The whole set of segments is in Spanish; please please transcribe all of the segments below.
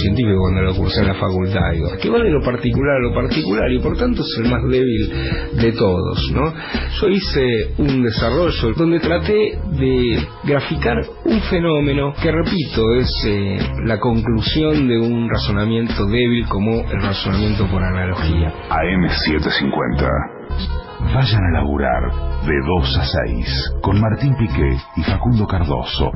científico cuando lo cursé en la facultad, digo, que vale lo particular, y por tanto es el más débil de todos, ¿no? Yo hice un desarrollo donde traté de graficar un fenómeno que, repito, es la conclusión de un razonamiento débil como el razonamiento por analogía. AM750. Vayan a laburar de 2 a 6 con Martín Piqué y Facundo Cardoso.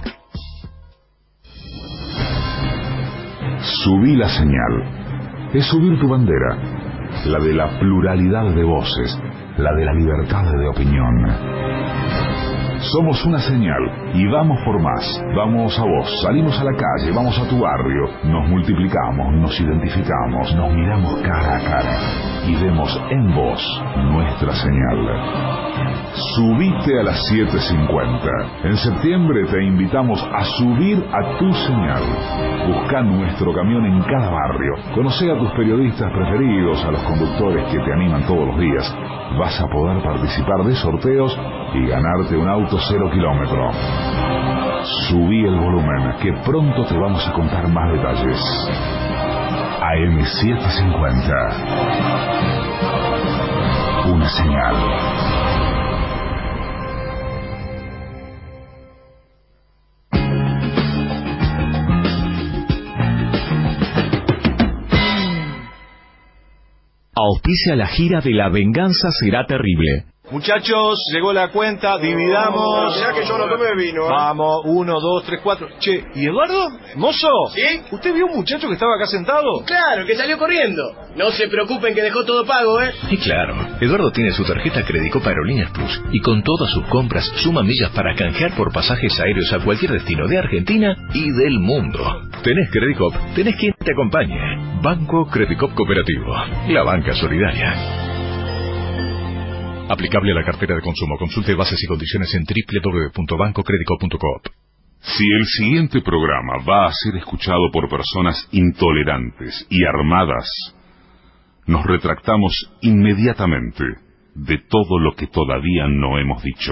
Subí la señal. Es subir tu bandera, la de la pluralidad de voces, la de la libertad de opinión. Somos una señal y vamos por más. Vamos a vos, salimos a la calle, vamos a tu barrio, nos multiplicamos, nos identificamos, nos miramos cara a cara y vemos en vos nuestra señal. Subite a las 7:50. En septiembre te invitamos a subir a tu señal. Busca nuestro camión en cada barrio. Conocé a tus periodistas preferidos, a los conductores que te animan todos los días. Vas a poder participar de sorteos y ganarte un auto 0 kilómetro. Subí el volumen, que pronto te vamos a contar más detalles. AM750. Una señal. Auspicia la gira de La Venganza Será Terrible. Muchachos, llegó la cuenta, dividamos. Mirá que yo no tomé vino. Vamos, 1, 2, 3, 4. Che, ¿y Eduardo? ¿Mozo? ¿Sí? ¿Usted vio un muchacho que estaba acá sentado? Claro, que salió corriendo. No se preocupen que dejó todo pago, ¿eh? Y claro, Eduardo tiene su tarjeta Credicop Aerolíneas Plus y con todas sus compras suma millas para canjear por pasajes aéreos a cualquier destino de Argentina y del mundo. Tenés Credicop, tenés quien te acompañe. Banco Credicop Cooperativo, la banca solidaria. Aplicable a la cartera de consumo. Consulte bases y condiciones en www.bancocredico.coop. Si el siguiente programa va a ser escuchado por personas intolerantes y armadas, nos retractamos inmediatamente de todo lo que todavía no hemos dicho.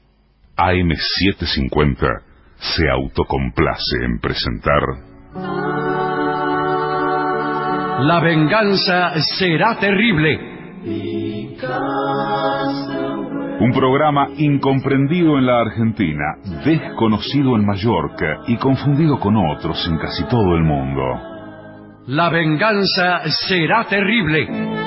AM750 se autocomplace en presentar La venganza será terrible. un programa incomprendido en la Argentina, desconocido en Mallorca y confundido con otros en casi todo el mundo. La venganza será terrible.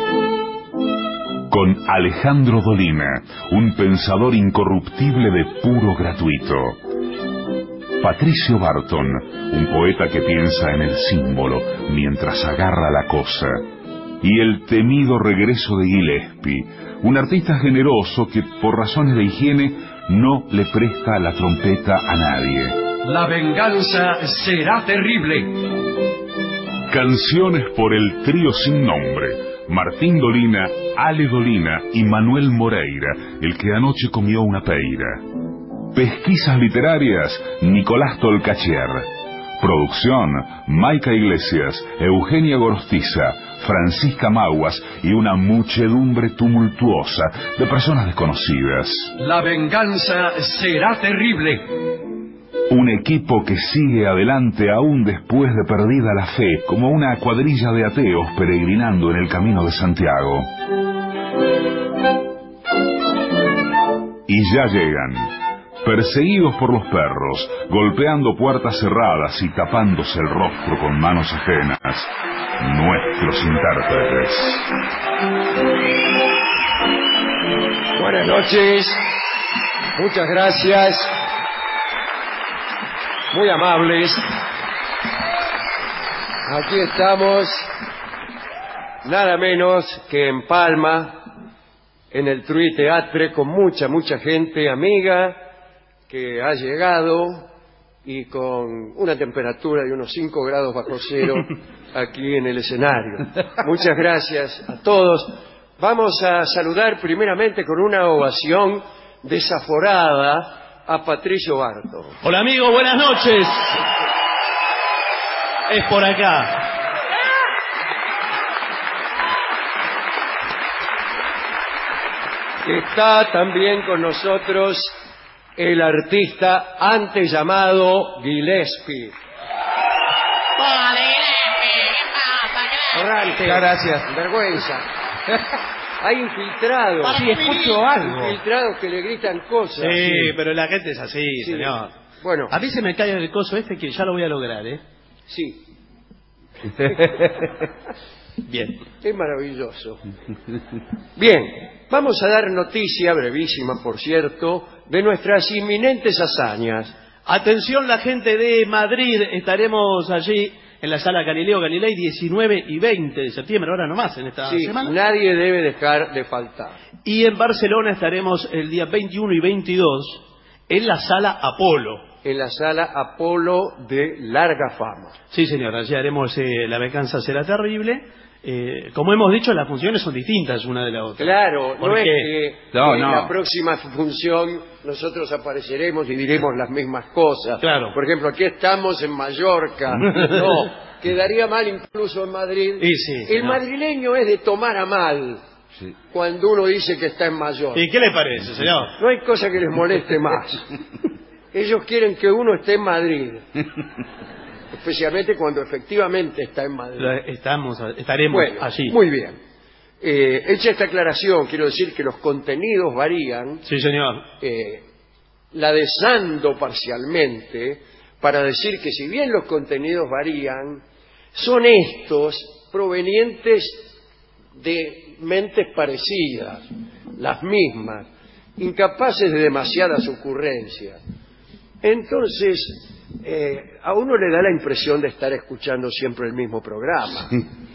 Con Alejandro Dolina, un pensador incorruptible de puro gratuito. Patricio Barton, un poeta que piensa en el símbolo mientras agarra la cosa. Y el temido regreso de Gillespie, un artista generoso que por razones de higiene no le presta la trompeta a nadie. La venganza será terrible. Canciones por el trío sin nombre, Martín Dolina, Ale Dolina y Manuel Moreira, el que anoche comió una peira. Pesquisas literarias, Nicolás Tolcachier. Producción, Maica Iglesias, Eugenia Gorostiza, Francisca Maguas y una muchedumbre tumultuosa de personas desconocidas. La venganza será terrible. Un equipo que sigue adelante aún después de perdida la fe, como una cuadrilla de ateos peregrinando en el camino de Santiago. Y ya llegan, perseguidos por los perros, golpeando puertas cerradas y tapándose el rostro con manos ajenas, nuestros intérpretes. Buenas noches, muchas gracias, muy amables. Aquí estamos, nada menos que en Palma, en el Truy Teatre, con mucha gente amiga que ha llegado y con una temperatura de unos 5 grados bajo cero aquí en el escenario. Muchas gracias a todos. Vamos a saludar primeramente con una ovación desaforada a Patricio Barton. Hola amigos, buenas noches. Es por acá. Está también con nosotros el artista antes llamado Gillespie. Hola, Gillespie. ignorante. Gracias. Vergüenza. Hay infiltrados. Sí, escucho algo. Infiltrados que le gritan cosas. Sí, pero la gente es así, Sí. señor. Bueno. A mí se me cae el coso este que ya lo voy a lograr, ¿eh? Sí. Bien. Es maravilloso. Bien, vamos a dar noticia, brevísima por cierto, de nuestras inminentes hazañas. Atención la gente de Madrid, estaremos allí en la sala Galileo Galilei 19 y 20 de septiembre, ahora nomás en esta Sí, semana. nadie debe dejar de faltar. Y en Barcelona estaremos el día 21 y 22 en la sala Apolo. En la sala Apolo de larga fama. Sí, señor, allí haremos La venganza será terrible. Como hemos dicho, las funciones son distintas una de la otra. Claro, no es que No, en no. la próxima función nosotros apareceremos y diremos las mismas cosas. Claro. Por ejemplo, aquí estamos en Mallorca. No, quedaría mal incluso en Madrid. Y sí, El no. madrileño es de tomar a mal Sí. cuando uno dice que está en Mallorca. ¿Y qué le parece, señor? No hay cosa que les moleste más. Ellos quieren que uno esté en Madrid. Especialmente cuando efectivamente está en Madrid. Estaremos Bueno, allí. muy bien. Hecha esta aclaración, quiero decir que los contenidos varían, Sí, señor. la desando parcialmente para decir que si bien los contenidos varían, son estos provenientes de mentes parecidas, las mismas, incapaces de demasiadas ocurrencias. Entonces, a uno le da la impresión de estar escuchando siempre el mismo programa.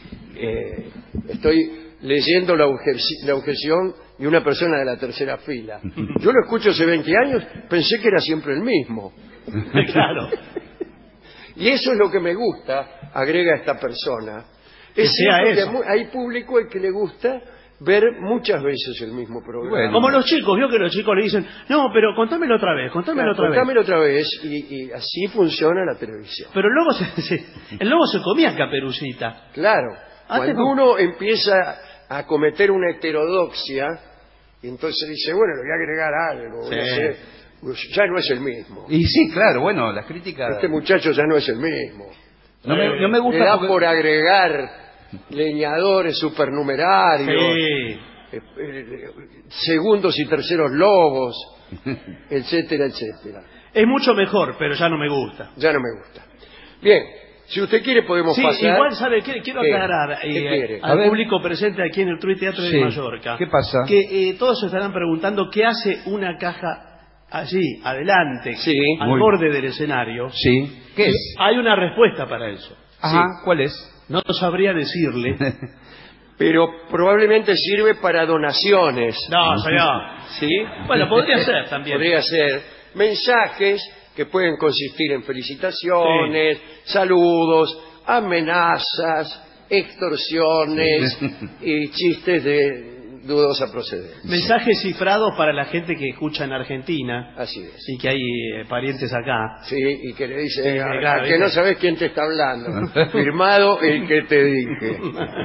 Estoy leyendo la objeción de una persona de la tercera fila. Yo lo escucho hace 20 años, pensé que era siempre el mismo. Claro. Y eso es lo que me gusta, agrega esta persona. Que Es sea cierto eso. que hay público al que le gusta ver muchas veces el mismo programa. Bueno. Como los chicos, vio que los chicos le dicen, no, pero contámelo otra vez, contámelo otra vez. Contámelo otra vez y así funciona la televisión. Pero el lobo se comía Caperucita. Claro, Antes cuando no. uno empieza a cometer una heterodoxia, y entonces dice, bueno, le voy a agregar algo, Sí. voy a hacer, pues ya no es el mismo. Y sí, claro, bueno, las críticas... Este muchacho ya no es el mismo. No me Le gusta da porque... por agregar leñadores supernumerarios, Sí. segundos y terceros lobos, etcétera, etcétera. Es mucho mejor, pero ya no me gusta. Ya no me gusta. Bien, si usted quiere podemos Sí, pasar. igual, ¿sabe qué? Quiero ¿Qué? aclarar ¿Qué quiere? A al ver. público presente aquí en el Truit Teatro Sí. de Mallorca. ¿Qué pasa? Que todos se estarán preguntando qué hace una caja allí, adelante, Sí. al Muy borde del escenario. Sí. ¿Qué es? Hay una respuesta para eso. Ajá, ¿cuál es? No sabría decirle. Pero probablemente sirve para donaciones. No, señor. ¿Sí? Bueno, podría ser también. Podría ser mensajes que pueden consistir en felicitaciones, saludos, amenazas, extorsiones y chistes de dudosa procedencia. Mensajes cifrados para la gente que escucha en Argentina Así es. y que hay parientes acá. Sí, y que le dice, Sí, "A claro, que ¿viste? no sabes quién te está hablando. Firmado el que te dije.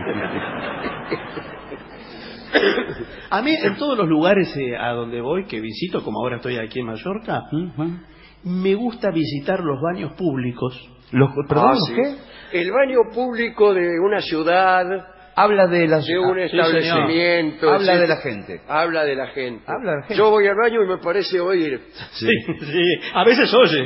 A mí, en todos los lugares a donde voy, que visito, como ahora estoy aquí en Mallorca, me gusta visitar los baños públicos. ¿Perdón, sí. qué? El baño público de una ciudad, Habla de las... de un sí, establecimiento. Habla de etcétera. la gente. Habla de la gente. Habla de la gente. Yo voy al baño y me parece oír. Sí, sí. A veces oye.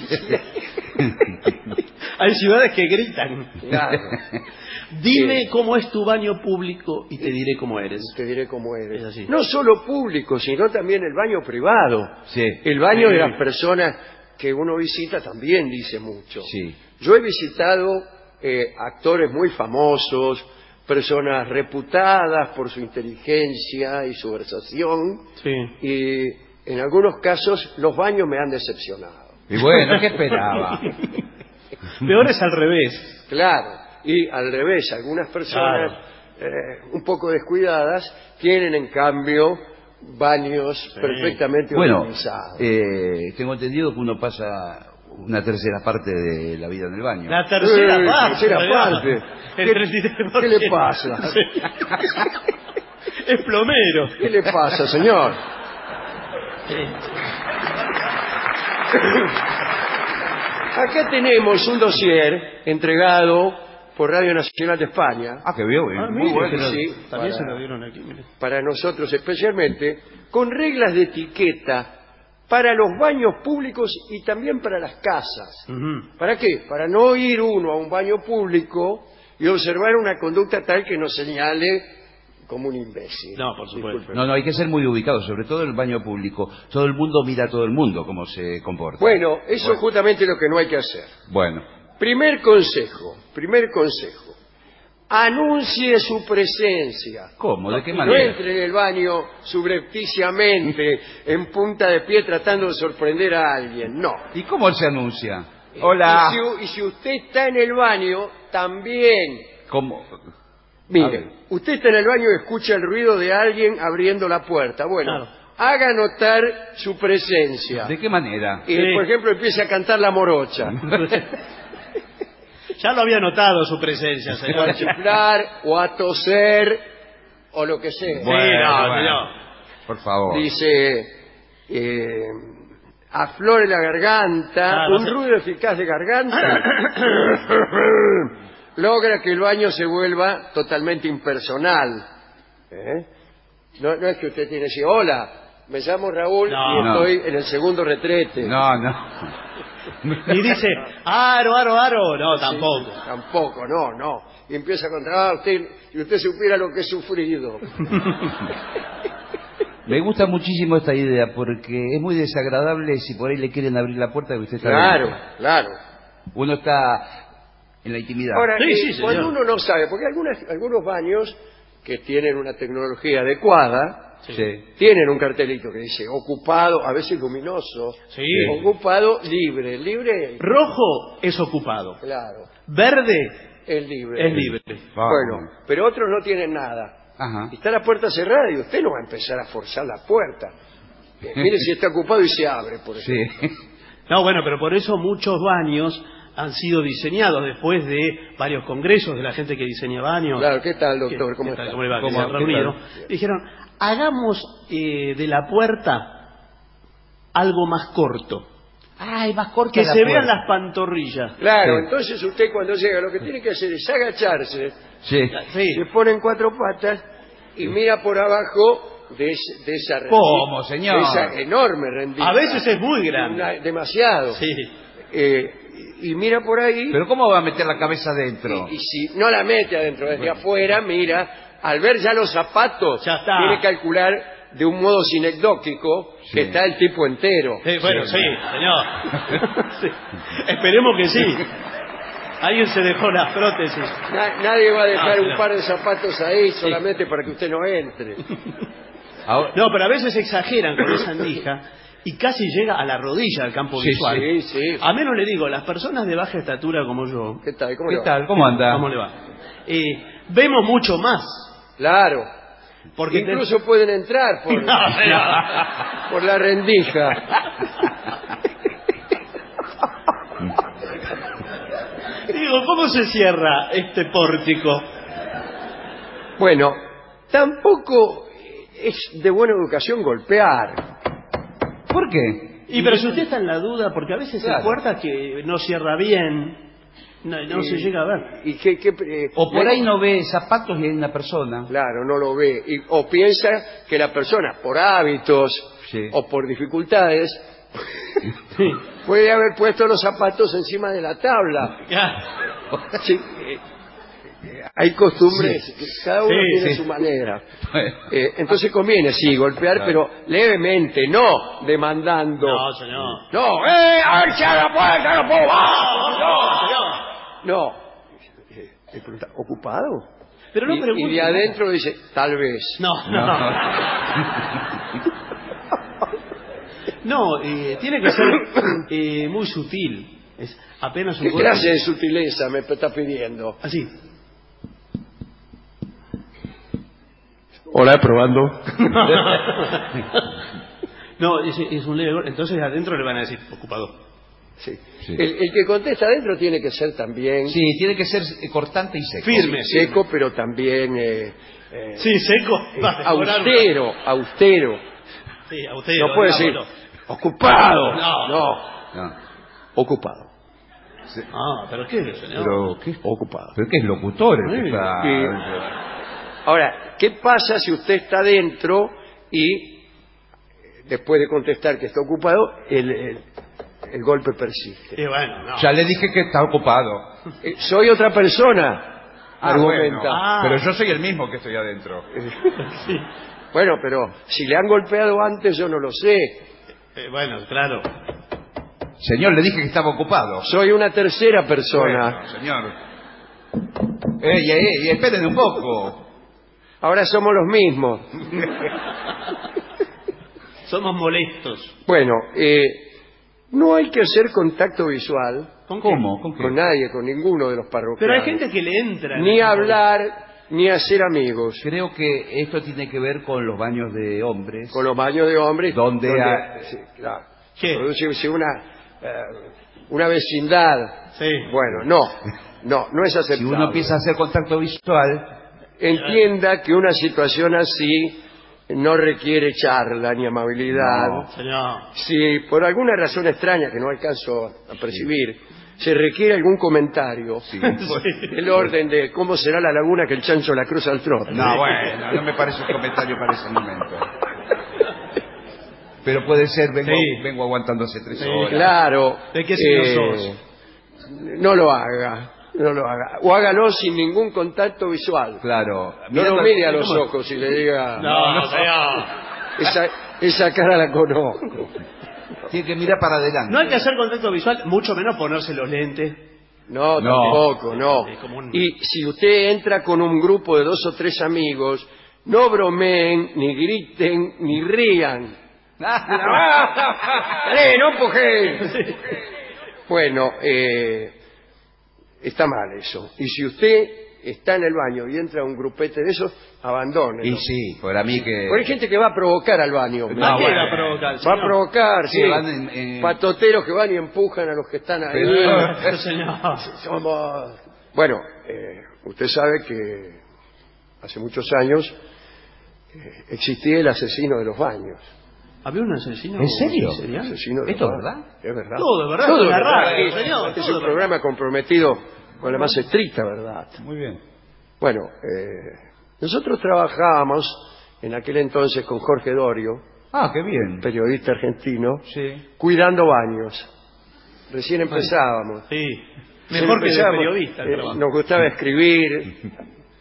Hay ciudades que gritan. Claro. Dime cómo es tu baño público y te diré cómo eres. Te diré cómo eres. Es así. No solo público, sino también el baño privado. Sí. El baño Sí. de las personas que uno visita también dice mucho. Sí. Yo he visitado actores muy famosos, personas reputadas por su inteligencia y su versación, Sí. y en algunos casos los baños me han decepcionado. Y bueno, ¿qué esperaba? Peor es al revés. Claro, y al revés, algunas personas un poco descuidadas tienen en cambio baños perfectamente Bueno, organizados. tengo entendido que uno pasa una tercera parte de la vida en el baño. La tercera parte. Tercera señor. parte. El 33%. ¿Qué le pasa? Sí. Es plomero. ¿Qué le pasa, señor? Acá tenemos un dossier entregado por Radio Nacional de España. Ah, qué bien, muy bueno. Sí, también se lo dieron aquí, mire. Para nosotros especialmente, con reglas de etiqueta para los baños públicos y también para las casas. ¿Para qué? Para no ir uno a un baño público y observar una conducta tal que nos señale como un imbécil. No, por supuesto. No, hay que ser muy ubicado, sobre todo en el baño público. Todo el mundo mira a todo el mundo cómo se comporta. Bueno, eso es justamente lo que no hay que hacer. Bueno. Primer consejo. Anuncie su presencia. ¿Cómo? ¿De qué No manera? entre en el baño subrepticiamente, en punta de pie, tratando de sorprender a alguien. No. ¿Y cómo se anuncia? Hola. Y si usted está en el baño, también. ¿Cómo? Mire, usted está en el baño y escucha el ruido de alguien abriendo la puerta. Bueno, claro, haga notar su presencia. ¿De qué manera? Y, por ejemplo, empiece a cantar la morocha. Ya lo había notado su presencia, señor. O a chiflar, o a toser, o lo que sea. Bueno. Por favor. Dice, aflore la garganta, un ruido eficaz de garganta logra que el baño se vuelva totalmente impersonal. No es que usted tiene que decir, hola, me llamo Raúl y estoy en el segundo retrete. No. Y dice, aro. No, tampoco. Sí, tampoco, no. Y empieza a contar, y usted supiera lo que he sufrido. Me gusta muchísimo esta idea, porque es muy desagradable si por ahí le quieren abrir la puerta que usted está Claro. Uno está en la intimidad. Ahora, cuando uno no sabe, porque algunos baños que tienen una tecnología adecuada, tienen un cartelito que dice ocupado, a veces luminoso, ocupado, libre. Rojo es ocupado. Claro. Verde es libre. Bueno, pero otros no tienen nada. Ajá. Está la puerta cerrada y usted no va a empezar a forzar la puerta. Mire si está ocupado y se abre, por ejemplo. No, bueno, pero por eso muchos baños han sido diseñados después de varios congresos de la gente que diseña baños. Claro, ¿qué tal, doctor? ¿Cómo está? ¿Cómo le va? ¿Cómo reunido? Dijeron, hagamos de la puerta algo más corto. Más corto. Que se vean las pantorrillas. Claro, entonces usted cuando llega lo que tiene que hacer es agacharse, se pone en cuatro patas y mira por abajo de esa rendija. ¿Cómo, señor? De esa enorme rendija. A veces es muy grande. Demasiado. Sí. Y mira por ahí. ¿Pero cómo va a meter la cabeza adentro? Y si no la mete adentro, desde afuera, mira, al ver ya los zapatos, tiene que calcular de un modo sinecdóquico que está el tipo entero. Señor. Esperemos que sí. Alguien se dejó las prótesis. Nadie va a dejar un par de zapatos ahí solamente para que usted no entre. No, pero a veces exageran con esa rendija y casi llega a la rodilla al campo visual. Sí. A menos le digo, las personas de baja estatura como yo. ¿Qué tal? ¿Cómo anda? ¿Cómo le va? Vemos mucho más. Claro. Porque incluso pueden entrar por la rendija. Digo, ¿cómo se cierra este pórtico? Bueno, tampoco es de buena educación golpear. ¿Por qué? Pero si usted está en la duda, porque a veces hay puertas que no cierra bien, no se llega a ver. O por ahí no ve zapatos y hay una persona. Claro, no lo ve. O piensa que la persona, por hábitos o por dificultades, puede haber puesto los zapatos encima de la tabla. Sí. Hay costumbres, cada uno tiene su manera. Entonces conviene, golpear, pero levemente, no demandando. No, señor. No, a ver si a la puerta, no puedo. No. Le pregunta, ¿ocupado? Pero no y de adentro dice, tal vez. No, tiene que ser muy sutil. Es apenas un ¿Qué clase de sutileza me está pidiendo? Así. Hola, probando. No, es un leve golpe. Entonces adentro le van a decir, ocupado. Sí. El que contesta adentro tiene que ser también... Sí, tiene que ser cortante y seco. Firme. Seco, pero también... seco. Austero. Sí, austero. No puede decir, ocupado. No. Ocupado. Sí. Ah, pero ¿qué es, señor? Pero, ¿qué? Ocupado. ¿Pero qué es locutor? Sí. Ahora, ¿qué pasa si usted está dentro y después de contestar que está ocupado, el golpe persiste? Y bueno, no. Ya le dije que está ocupado. Soy otra persona, argumenta. Bueno. Pero yo soy el mismo que estoy adentro. Sí. Bueno, pero si le han golpeado antes, yo no lo sé. Bueno, claro. Señor, le dije que estaba ocupado. Soy una tercera persona. Bueno, señor. Ey, esperen un poco. Ahora somos los mismos. Somos molestos. Bueno, no hay que hacer contacto visual. ¿Con qué? ¿Cómo? ¿Con qué? Con nadie, con ninguno de los parroquianos. Pero hay gente que le entra. Ni hablar, ni hacer amigos. Creo que esto tiene que ver con los baños de hombres. Con los baños de hombres. Donde sí, claro. ¿Qué? Produce una vecindad. Sí. Bueno, no es aceptable. Si uno empieza a hacer contacto visual, Entienda que una situación así no requiere charla ni amabilidad. No. Señor. Si por alguna razón extraña que no alcanzo a percibir, se requiere algún comentario. El orden de cómo será la laguna que el chancho la cruza al trote. no, bueno, no me parece un comentario para ese momento. Pero puede ser, vengo aguantando hace 3 horas. Claro. ¿De qué signo sos? No lo haga. No lo haga. O hágalo sin ningún contacto visual. Claro. No lo mire a los ojos y le diga... No, señor. Esa cara la conozco. Tiene que mirar para adelante. No hay que hacer contacto visual, mucho menos ponerse los lentes. No, No. tampoco, no. Es como un- Y si usted entra con un grupo de 2 o 3 amigos, no bromeen, ni griten, ni rían. ¡No empujé! Bueno, está mal eso. Y si usted está en el baño y entra un grupete de esos, abandónelo. Y sí, por a mí que... Porque hay gente que va a provocar al baño. No, ¿A qué bueno. va a provocar, Va a señor? provocar, sí. Sí, van en- Patoteros que van y empujan a los que están ahí. Pero, señor. Somos... Bueno, usted sabe que hace muchos años existía el asesino de los baños. ¿Había un asesino? ¿En serio? serial? Asesino de ¿Esto los es baños. verdad? Es verdad. Todo es verdad, Todo es es verdad, verdad. señor, Este es todo un es programa comprometido con la más estricta verdad. Muy bien. Bueno, nosotros trabajábamos en aquel entonces con Jorge Dorio, Ah, qué bien. periodista argentino, Sí. cuidando baños. Recién empezábamos. Sí. Recién Mejor que de empezábamos. periodista el trabajo. Nos gustaba escribir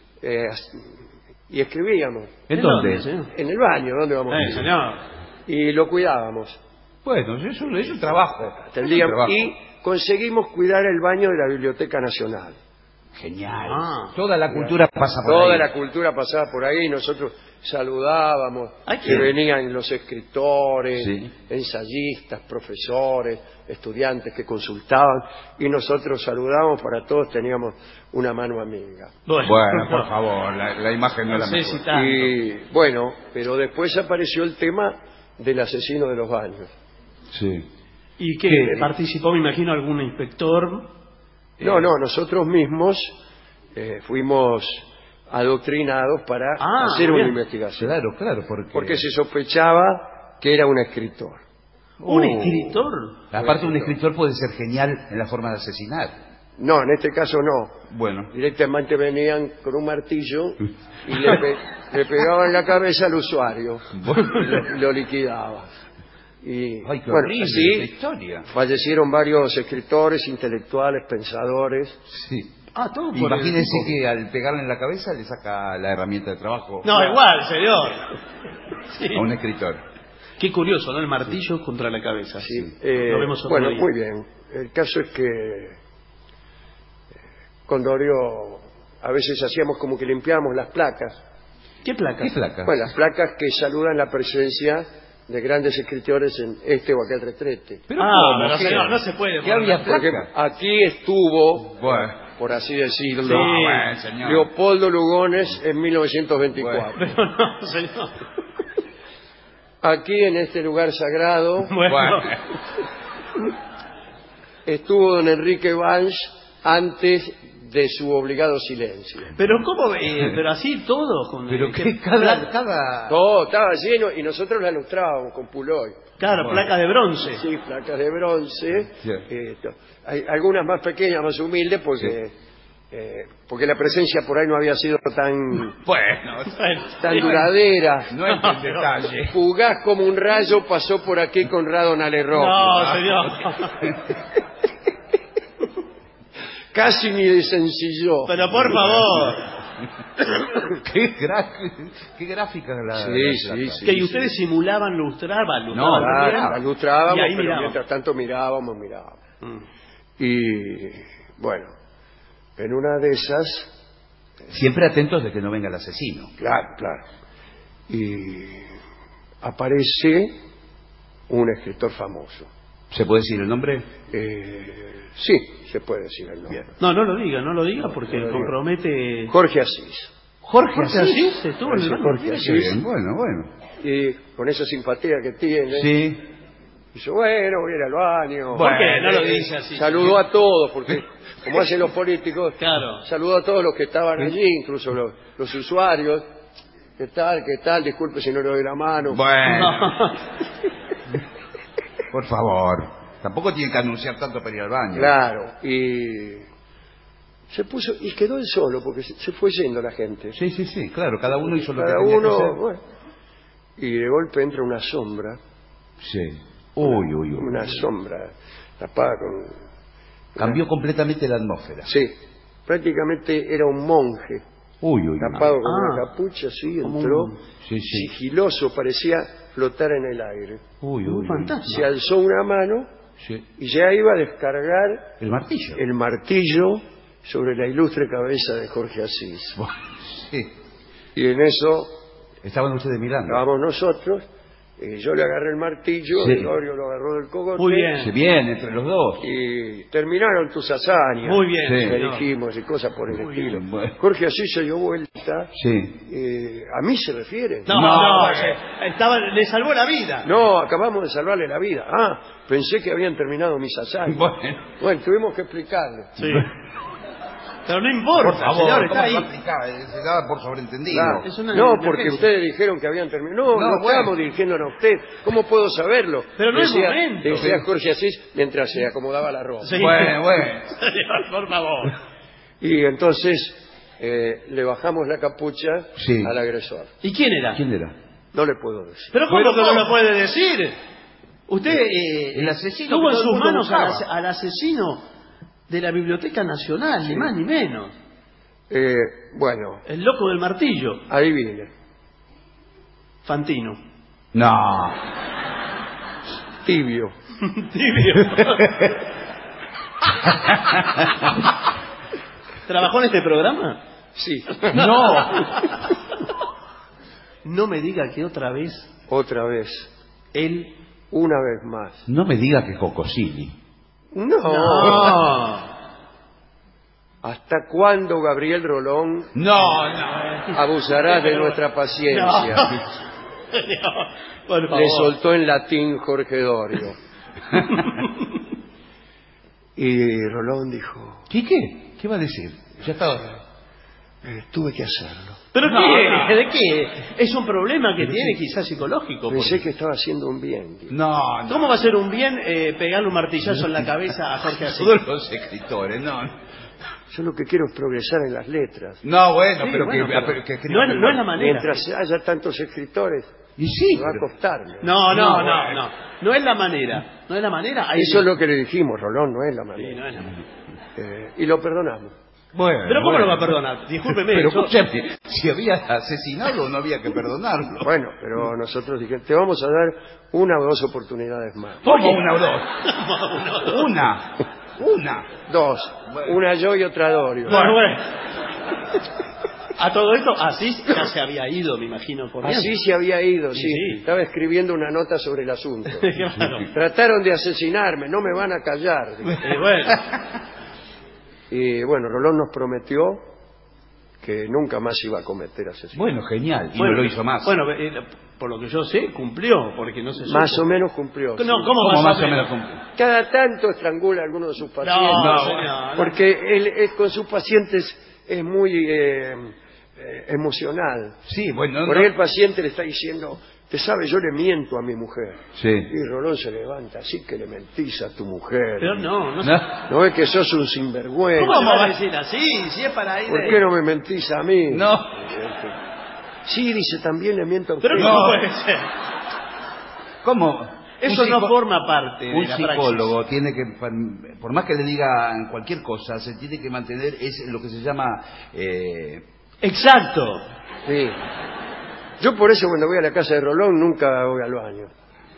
y escribíamos. ¿En dónde? señor? En el baño, ¿dónde vamos a ir? Señor. Y lo cuidábamos. Bueno, es un trabajo. Atendíamos. Es un trabajo. Y conseguimos cuidar el baño de la Biblioteca Nacional. Genial. Ah. Toda la cultura pasa por Toda ahí. la cultura pasaba por ahí, nosotros saludábamos, ¿A que quién? venían los escritores, Sí. ensayistas, profesores, estudiantes que consultaban, y nosotros saludábamos, para todos teníamos una mano amiga. Bueno, por favor, la imagen no es la sé si mejor. tanto. Y bueno, pero después apareció el tema del asesino de los baños. Sí. ¿Y qué? ¿Participó, me imagino, algún inspector? No, nosotros mismos fuimos adoctrinados para hacer una bien. investigación. Claro, Porque se sospechaba que era un escritor. ¿Un escritor? Aparte, un escritor puede ser genial en la forma de asesinar. No, en este caso no. Bueno. Directamente venían con un martillo y le pegaban la cabeza al usuario y lo liquidaba. Y Ay, qué bueno, horrible así esta historia. fallecieron varios escritores, intelectuales, pensadores. Sí. Ah, todo por Imagínense el- que al pegarle en la cabeza le saca la herramienta de trabajo No, igual, señor. Sí. a un escritor. Qué curioso, ¿no? El martillo contra la cabeza. Sí, Lo vemos otro bueno, día. muy bien. El caso es que con Dorio a veces hacíamos como que limpiábamos las placas. ¿Qué placa? ¿Qué placa? Bueno, las placas que saludan la presencia de grandes escritores en este o aquel retrete. Pero pero señor, no se puede. ¿Qué había Porque placa? aquí estuvo, Bueno. por así decirlo, Sí. Bueno, señor. Leopoldo Lugones en 1924. Pero no, señor. Aquí en este lugar sagrado Bueno. estuvo don Enrique Banch antes de su obligado silencio. Pero ¿cómo? Pero así todo. Pero que cada... Todo estaba lleno y nosotros la ilustrábamos con Puloy. Claro, placas de bronce. Sí, placas de bronce. Sí. Hay algunas más pequeñas, más humildes, porque la presencia por ahí no había sido tan duradera. No es el detalle. Fugaz como un rayo pasó por aquí Conrado Nalerro. No, señor. Casi ni desencilló. Pero por favor. Qué gráfica la... Sí. Que ustedes simulaban, lustraban. No, lustrábamos, y ahí pero miraban. mientras tanto mirábamos. Y bueno, en una de esas... Siempre atentos de que no venga el asesino. Claro. Y aparece un escritor famoso. ¿Se puede decir el nombre? Sí, se puede decir el nombre. No lo diga porque compromete... Jorge Asís. Jorge Asís estuvo en el banco. Jorge Asís. Bueno. Y con esa simpatía que tiene, Sí. dice, bueno, voy a ir al baño. ¿Por qué? No lo dice así. Saludó a todos, porque como hacen los políticos, Claro. saludó a todos los que estaban allí, incluso los usuarios. ¿Qué tal? Disculpe si no le doy la mano. Bueno. Por favor. Tampoco tiene que anunciar tanto para ir al baño. Claro, y se puso, y quedó él solo, porque se fue yendo la gente. Sí, claro, cada uno hizo lo Cada que tenía que uno, hacer. bueno, y de golpe entra una sombra. Sí. Uy. Una sombra tapada con... Cambió completamente la atmósfera. Sí, prácticamente era un monje. Uy. Tapado con una capucha, así, entró, Sí. sigiloso, parecía flotar en el aire. Uy. Fantasma. Se alzó una mano Sí. y ya iba a descargar El martillo. el martillo sobre la ilustre cabeza de Jorge Asís. Sí. Y en eso Estaban ustedes mirando. estábamos nosotros, yo le agarré el martillo, Sí. Gregorio lo agarró del cogote. Muy bien. Se viene entre los dos. Y terminaron tus hazañas. Muy bien. Sí. Le señor. dijimos y cosas por el Muy estilo. bien, bueno. Jorge Asís se dio vuelta. Sí. ¿A mí se refiere? No, le salvó la vida. No, acabamos de salvarle la vida. Pensé que habían terminado mis hazañas. Bueno, tuvimos que explicarle. Sí. Pero no importa, Por favor, señor, está ¿cómo ahí. se explica? Se daba por sobreentendido. Claro. Es una No, emergencia. porque ustedes dijeron que habían terminado. No, bueno. estábamos dirigiéndonos a usted. ¿Cómo puedo saberlo? Pero no es momento. Decía Jorge Asís mientras se acomodaba la ropa. Sí. Bueno. Señor, por favor. Y entonces le bajamos la capucha Sí. al agresor. ¿Y quién era? ¿Quién era? No le puedo decir. ¿Pero cómo que no lo puede decir? Usted El asesino tuvo que en todo el sus mundo manos buscaba. al asesino de la Biblioteca Nacional, ni más ni menos. Bueno, El loco del martillo, adivine. Fantino. No. Tibio. Tibio. ¿Trabajó en este programa? Sí. No. No me diga que otra vez Otra vez. él... Una vez más. No me diga que Cocosini. No. ¿Hasta cuándo, Gabriel Rolón, No. abusarás de nuestra paciencia? No, por favor. Le soltó en latín Jorge Dorio. Y Rolón dijo, ¿Qué? ¿Qué va a decir? Ya estaba... tuve que hacerlo. ¿Pero No, qué? no. ¿De qué? Es un problema que tiene quizás psicológico. Pensé que estaba haciendo un bien. No. ¿Cómo va a ser un bien pegarle un martillazo en la cabeza a Jorge Asís? Todos los escritores, no. Yo lo que quiero es progresar en las letras. No, bueno, Sí, pero bueno, que no es la manera. Mientras haya tantos escritores, Y sí, me va a pero... costarme. No. No es la manera. No es la manera. Ahí Eso es lo que le dijimos, Rolón, no es la Sí, manera. no es la manera. Y lo perdonamos. Bueno, Pero ¿cómo bueno. lo va a perdonar? Discúlpeme. Pero yo- escúchame, si había asesinado no había que perdonarlo. Bueno, pero nosotros dijimos, te vamos a dar una o dos oportunidades más. ¿Cómo una o dos? Una. Dos. Bueno. Una yo y otra Dorio. Bueno. A todo esto, Asís ya se había ido, me imagino, por Así se había ido, sí. Sí. Estaba escribiendo una nota sobre el asunto. Claro. Trataron de asesinarme, no me van a callar. Bueno. Y bueno, Rolón nos prometió que nunca más iba a cometer asesinato. Bueno, genial. Y Bueno, no lo hizo más. Bueno, por lo que yo sé, cumplió, porque no se supo. Más o menos cumplió. No, sí. ¿cómo más o menos cumplió? Cada tanto estrangula a alguno de sus pacientes. No, señor, no. Porque él con sus pacientes es muy emocional. Sí, bueno. Por ahí el paciente le está diciendo, te sabe, yo le miento a mi mujer. Sí. Y Rolón se levanta, así que le mentís a tu mujer. Pero no. No es que sos un sinvergüenza. ¿Cómo va a decir así? Si es para ir ¿Por de... qué no me mentís a mí? No. Sí, dice, también le miento a usted. Pero no puede ser. ¿Cómo? Eso no forma parte de Un la psicólogo tiene que, por más que le digan cualquier cosa, se tiene que mantener, es lo que se llama... Exacto. Sí. Yo por eso cuando voy a la casa de Rolón nunca voy al baño.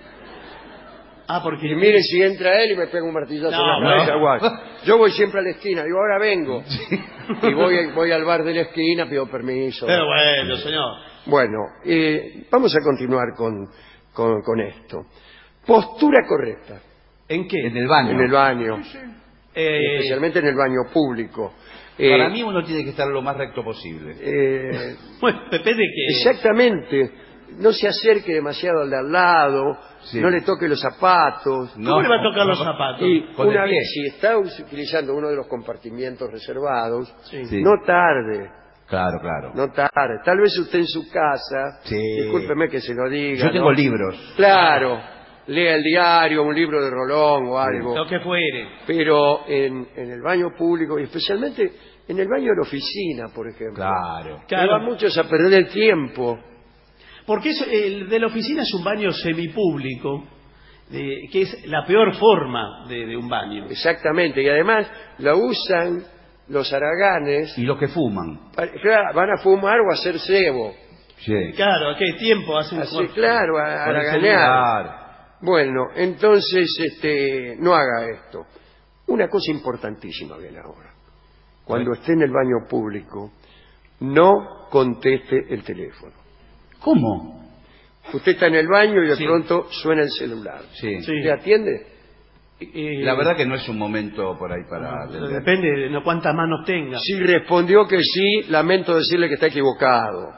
Porque... Y mire si entra él y me pega un martillazo en la cabeza. Guay. Yo voy siempre a la esquina, digo, ahora vengo. Y voy al bar de la esquina, pido permiso. Pero bueno, señor. Bueno, vamos a continuar con esto. Postura correcta. ¿En qué? En el baño. En el baño. Especialmente en el baño público. Para mí uno tiene que estar lo más recto posible. Bueno, depende de que... Exactamente. No se acerque demasiado al de al lado, Sí. no le toque los zapatos. ¿Cómo le va a tocar los zapatos? Y Con el una pie. vez, si está utilizando uno de los compartimientos reservados, Sí. no tarde. Claro, claro. No tarde. Tal vez usted en su casa, Sí. discúlpeme que se lo diga. Yo tengo ¿no? libros. Claro, lea el diario, un libro de Rolón o algo. Lo que fuere. Pero en el baño público, y especialmente en el baño de la oficina, por ejemplo. Claro. Que van muchos a perder el tiempo. Porque el de la oficina es un baño semipúblico, que es la peor forma de un baño. Exactamente, y además lo usan los haraganes. Y los que fuman. Claro, van a fumar o a hacer cebo. Sí. Claro, ¿qué tiempo hace? Así, claro, a Con el haraganear. celular. Bueno, entonces no haga esto. Una cosa importantísima viene ahora. Cuando esté en el baño público, no conteste el teléfono. ¿Cómo? Usted está en el baño y de Sí. pronto suena el celular. Sí. Sí. ¿Le atiende? La verdad que no es un momento por ahí para atender. Depende de cuántas manos tenga. Si respondió que sí, lamento decirle que está equivocado.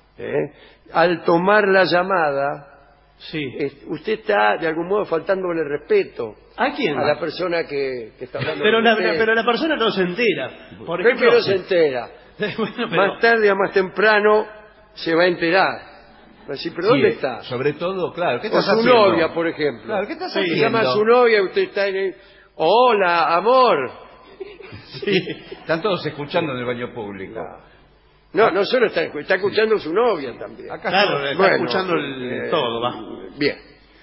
Al tomar la llamada, Sí. usted está de algún modo faltándole respeto ¿A quién? a la persona que está hablando Pero con usted. pero la persona no se entera. Por ¿Por qué ejemplo, no se entera? Bueno, pero- Más tarde o más temprano se va a enterar. Va a decir, ¿pero dónde Sí, está? Sobre todo, claro. ¿Qué O estás su haciendo? novia, por ejemplo. Claro, ¿qué estás Se haciendo? llama a su novia y usted está en el... Hola, amor. Están todos escuchando en el baño público. No solo está escuchando a su novia también. Acá Claro, está Bueno, escuchando todo, va. Bien.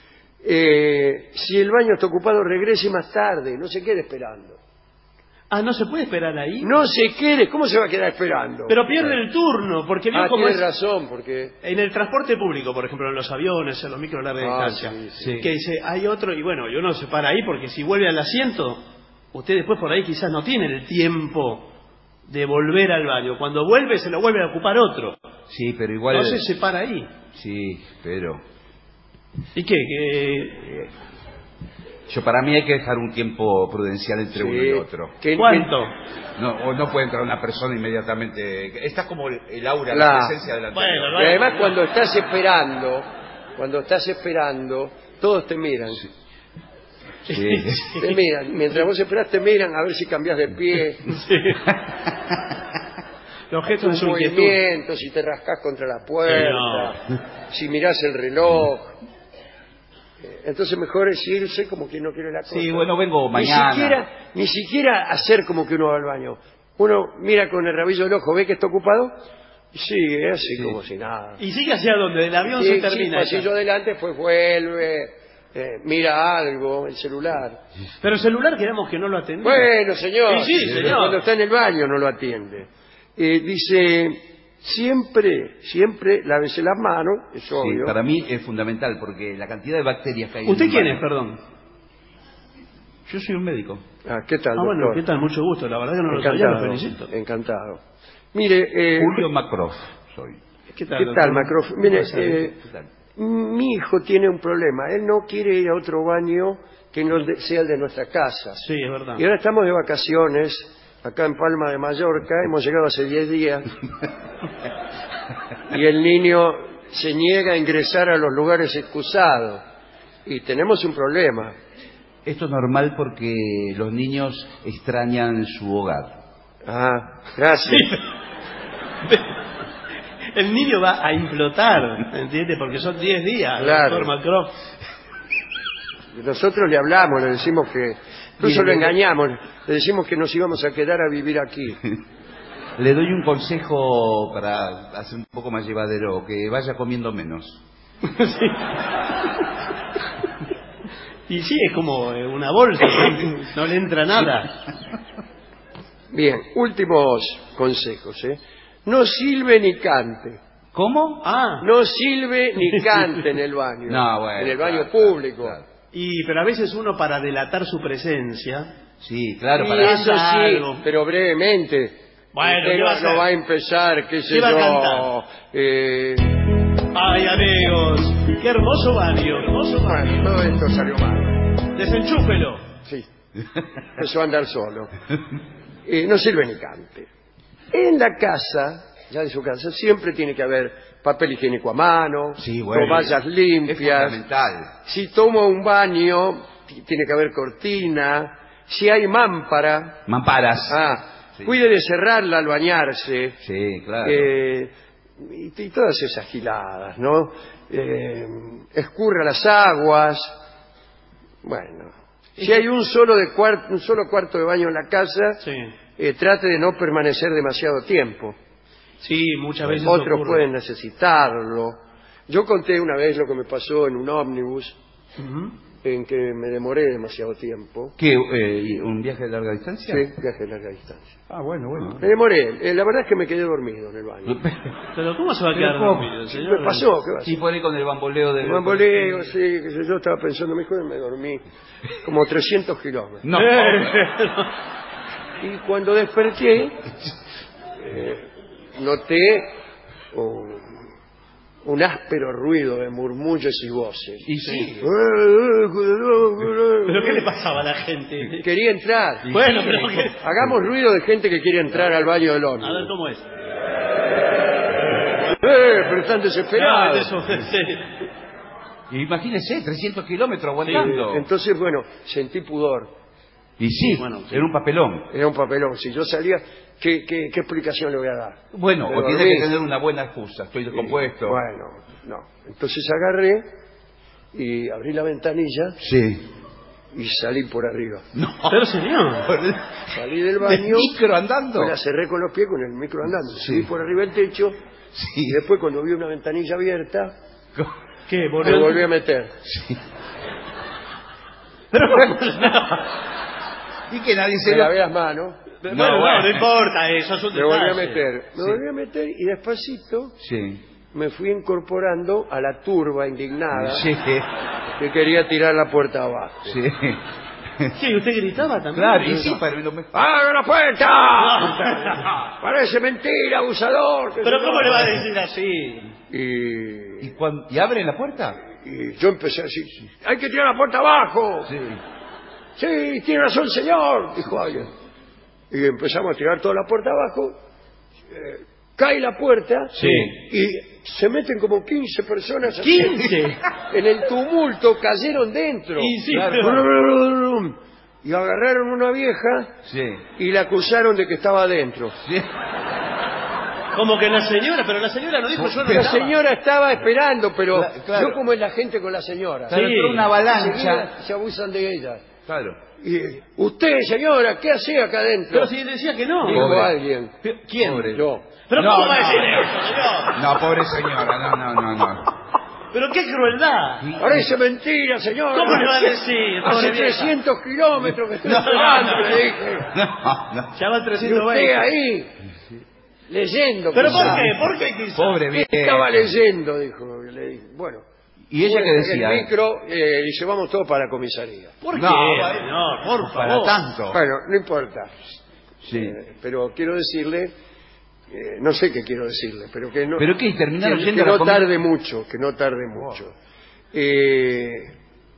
Si el baño está ocupado, regrese más tarde. No se quede esperando. ¿No se puede esperar ahí? No se quede. ¿Cómo se va a quedar esperando? Pero pierde el turno, porque vio cómo tiene es... razón, porque... En el transporte público, por ejemplo, en los aviones, en los micros de larga distancia, sí. que dice, hay otro, y bueno, y uno se para ahí porque si vuelve al asiento, usted después por ahí quizás no tiene el tiempo de volver al baño. Cuando vuelve, se lo vuelve a ocupar otro. Sí, pero igual... Entonces se para ahí. Sí, pero... ¿Y qué? Para mí hay que dejar un tiempo prudencial entre uno y otro. ¿Cuánto? No puede entrar una persona inmediatamente. Está como el aura, Claro. la presencia del anterior. Bueno, Y además cuando estás esperando, todos te miran. Sí. Te miran. Mientras vos esperás, te miran a ver si cambiás de pie. Los gestos de su inquietud. movimiento, si te rascás contra la puerta, si mirás el reloj. Entonces mejor es irse como quien no quiere la cosa. Sí, bueno, vengo mañana. Ni siquiera hacer como que uno va al baño. Uno mira con el rabillo del ojo, ve que está ocupado y sigue así como si nada. Y sigue hacia donde el avión Sí, se termina. sí, pasillo adelante, pues vuelve, mira algo, el celular. Pero el celular queremos que no lo atendamos. Bueno, señor, Sí, señor. cuando está en el baño no lo atiende. Dice, siempre lávese las manos, es Sí, obvio. para mí es fundamental porque la cantidad de bacterias que hay ¿Usted en un quién baño- es, perdón? Yo soy un médico. ¿Qué tal, Bueno, doctor? ¿qué tal? Mucho gusto. La verdad que no lo sabía, lo felicito. Encantado. Mire, Julio Macroff soy. ¿Qué tal, ¿qué doctor? tal, Macroff? Mire, ¿Qué tal? mi hijo tiene un problema. Él no quiere ir a otro baño que no sea el de nuestra casa. Sí, es verdad. Y ahora estamos de vacaciones acá en Palma de Mallorca, hemos llegado hace 10 días, y el niño se niega a ingresar a los lugares excusados, y tenemos un problema. Esto es normal porque los niños extrañan su hogar. Ah, gracias. El niño va a implotar, ¿entiendes? Porque son 10 días, claro. doctor Macron. Nosotros le hablamos, le decimos que... Incluso lo engañamos, le decimos que nos íbamos a quedar a vivir aquí. Le doy un consejo para hacer un poco más llevadero, que vaya comiendo menos. Sí. Y sí, es como una bolsa, no le entra nada. Bien, últimos consejos, ¿eh? No silbe ni cante. ¿Cómo? No silbe ni cante en el baño. No, bueno, en el baño claro, público. claro. Pero a veces uno, para delatar su presencia... Sí, claro, Y para eso sí, algo. pero brevemente. Bueno, Usted ¿qué va a hacer? no va a empezar, qué sé ¿Qué va a yo. ¡Ay, amigos! ¡Qué hermoso baño! ¡Hermoso baño! Todo esto salió mal. ¡Desenchúfelo! Sí. Eso va a andar solo. No sirve ni cante. En la casa, ya en su casa, siempre tiene que haber papel higiénico a mano, Sí, bueno, toallas es limpias. fundamental. Si toma un baño, tiene que haber cortina. Si hay mámpara, Mamparas. Sí. cuide de cerrarla al bañarse. Sí, claro. Y todas esas giladas, ¿no? Escurra las aguas. Bueno, si hay un solo cuarto de baño en la casa, Sí. trate de no permanecer demasiado tiempo. Sí, muchas veces Otros ocurre. pueden necesitarlo. Yo conté una vez lo que me pasó en un ómnibus, en que me demoré demasiado tiempo. ¿Qué? ¿Un viaje de larga distancia? Sí, viaje de larga distancia. Ah, bueno. Me demoré. La verdad es que me quedé dormido en el baño. Pero ¿cómo se va a quedar ¿cómo? dormido, señor? Me pasó, ¿qué va a Sí, hacer? por ahí con el bamboleo del... El bamboleo, sí, qué sé yo, estaba pensando mejor y me dormí como 300 kilómetros. No. Y cuando desperté, noté un áspero ruido de murmullos y voces. Y sí. ¿Pero qué le pasaba a la gente? Quería entrar. Bueno, pero ¿qué? Hagamos ruido de gente que quiere entrar al baño del A ver ómnibus. cómo es. Pero están desesperados. Eso, sí. Imagínese, 300 kilómetros aguantando. Entonces, bueno, sentí pudor. Y sí, Bueno, sí. era un papelón. Era un papelón. Si yo salía, ¿qué explicación le voy a dar? Bueno, Pero o tiene dormí. que tener una buena excusa. Estoy descompuesto. Bueno, no. Entonces agarré y abrí la ventanilla Sí. y salí por arriba. No. Pero señor. Salí del ¿De baño, micro andando? me la cerré con los pies con el micro andando. Sí. Subí por arriba del techo Sí. y después cuando vi una ventanilla abierta, ¿Qué? me volví a meter. Pero Y que nadie se Me lo... lavé las manos, no importa, eso es un me volví a detalle. meter. Me volví a meter y despacito Sí. me fui incorporando a la turba indignada Sí. que quería tirar la puerta abajo. Sí. ¿Qué? ¿Usted gritaba también? Claro, y sí, para lo mejor. ¡Abra la puerta! Parece mentira, abusador. que ¿Pero se cómo no. le va a decir así? ¿Y abre la puerta? Y yo empecé a decir, hay que tirar la puerta abajo. Sí. Sí, tiene razón, señor, dijo alguien. Y empezamos a tirar toda la puerta abajo. Cae la puerta. Sí. Y se meten como 15 personas. así. 15. En el tumulto cayeron dentro. Y sí, Claro. Y agarraron una vieja Sí. y la acusaron de que estaba adentro. Sí. Como que la señora, pero la señora no dijo yo no La estaba. señora estaba esperando, pero Claro. no como es la gente con la señora. Claro, entró una avalancha. Enseguida se abusan de ella. Claro. Y, usted, señora, ¿qué hace acá adentro? Pero si decía que no. Dijo Pobre. alguien. ¿Quién? Pobre. Yo. ¿Pero No, cómo va a no. decir eso, señor? No, pobre señora, no. ¿Pero qué crueldad? Parece mentira, señora. ¿Cómo le va a decir? Hace Pobre vieja. 300 kilómetros que estoy esperando, le dije. No. Ya van Y 320. usted ahí, leyendo. ¿Pero por quizá. qué? ¿Por qué quizá? Pobre ¿Qué vieja. estaba leyendo? Dijo. Le dije, bueno. ¿Y ella qué decía? El micro y llevamos todo para la comisaría. ¿Por qué? No, No, por Para favor. tanto. Bueno, no importa. Sí. Pero quiero decirle, no sé qué quiero decirle, pero que no. ¿Pero qué? ¿Y terminaron que yendo a no la comida? tarde mucho, que no tarde mucho.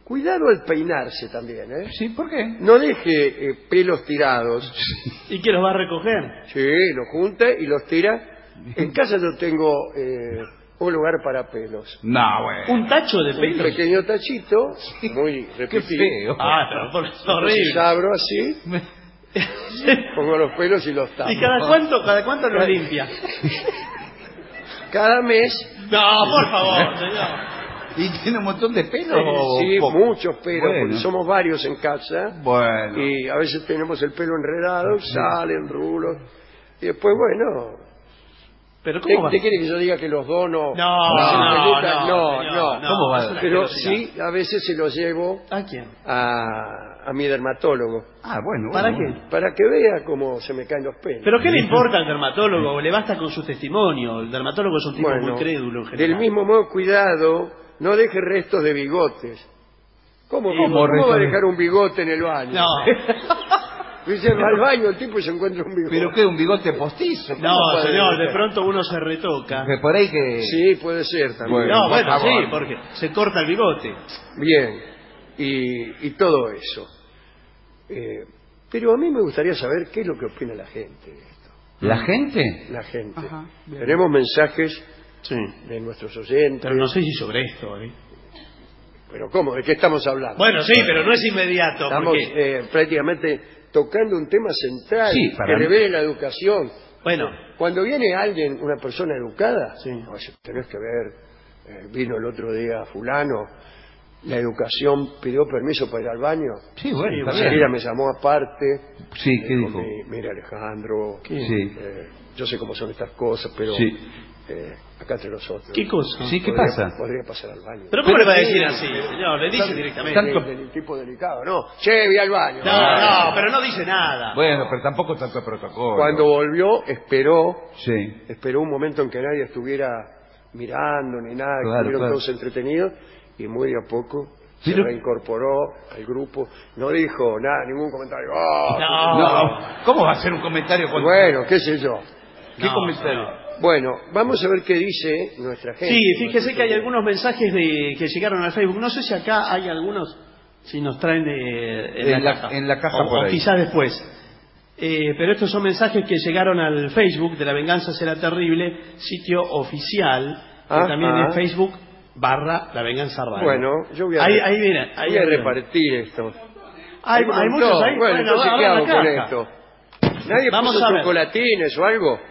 cuidado al peinarse también, ¿eh? Sí, ¿por qué? No deje pelos tirados. ¿Y qué los va a recoger? Sí, los junta y los tira. En casa yo tengo un lugar para pelos. No, bueno. ¿Un tacho de Un pelos? pequeño tachito, muy Qué repetido. feo. Pero es horrible. Entonces abro así, pongo los pelos y los tapo. ¿Y cada cuánto lo limpia? Cada mes. No, por favor, señor. ¿Y tiene un montón de pelos? o Sí, poco? muchos pelos, Bueno. porque somos varios en casa. Bueno. Y a veces tenemos el pelo enredado, salen rulos. Y después, bueno, ¿Pero cómo va? ¿te quiere que yo diga que los dono? No, No. señor, ¿Cómo va? es una Pero asquerosidad. sí, a veces se los llevo ¿A quién? a mi dermatólogo, Ah, bueno. ¿Para bueno. qué? para que vea cómo se me caen los pelos. ¿Pero qué le importa al dermatólogo? Le basta con su testimonio. El dermatólogo es un tipo Bueno, muy crédulo en general. del mismo modo, cuidado, no deje restos de bigotes. ¿Cómo va a restos de- dejar un bigote en el baño? No, Dice, va al baño el tipo y se encuentra un bigote. ¿Pero qué? ¿Un bigote postizo? no, puede señor, de ser? pronto uno se retoca. Que por ahí que... Sí, puede ser también. Bueno. No, por bueno, favor. sí, porque se corta el bigote. Bien, y todo eso. Pero a mí me gustaría saber qué es lo que opina la gente de esto. ¿La gente? La gente. Ajá, bien. Tenemos mensajes Sí. de nuestros oyentes. Pero no sé si sobre esto, ¿eh? Pero ¿cómo? ¿De qué estamos hablando? Bueno, sí, pero no es inmediato. Estamos Porque... prácticamente tocando un tema central Sí, para que mí. revele la educación. Bueno, Cuando viene alguien, una persona educada, Sí. oye, tenés que ver, vino el otro día fulano, la educación pidió permiso para ir al baño. Sí, bueno, está bien. Enseguida me llamó aparte. Sí, ¿qué me dijo? Mira, Alejandro, Sí. yo sé cómo son estas cosas, pero Sí. acá entre nosotros. ¿qué cosa? Sí, ¿qué podría- pasa? Podría pasar al baño. ¿Pero cómo le va a Pero decir sí, así, señor? Le dice directamente. tanto- Del tipo delicado, no. Che, vi al baño. No, pero no dice nada. Bueno, pero tampoco tanto protocolo. Cuando volvió, esperó Sí. un momento en que nadie estuviera mirando ni nada, que Claro, estuvieron claro. todos entretenidos, y muy a poco se Pero- reincorporó al grupo. No dijo nada, ningún comentario. ¡Ah! No, ¿cómo va a ser un comentario cuando... Bueno, qué sé yo. ¿Qué No, comentario? Bueno, vamos a ver qué dice nuestra gente. Sí, fíjese que hay algunos mensajes que llegaron al Facebook. No sé si acá hay algunos, si nos traen En la caja o, por o ahí. quizás después. Pero estos son mensajes que llegaron al Facebook de La Venganza Será Terrible, sitio oficial, que Ajá. también es Facebook /La Venganza Radio. Bueno, yo voy a, ahí viene, ahí voy a viene. repartir esto. Hay un muchos montón. ahí. Bueno, entonces, ¿qué abra hago la con caja. esto? ¿Nadie Vamos puso a ver. chocolatines o algo?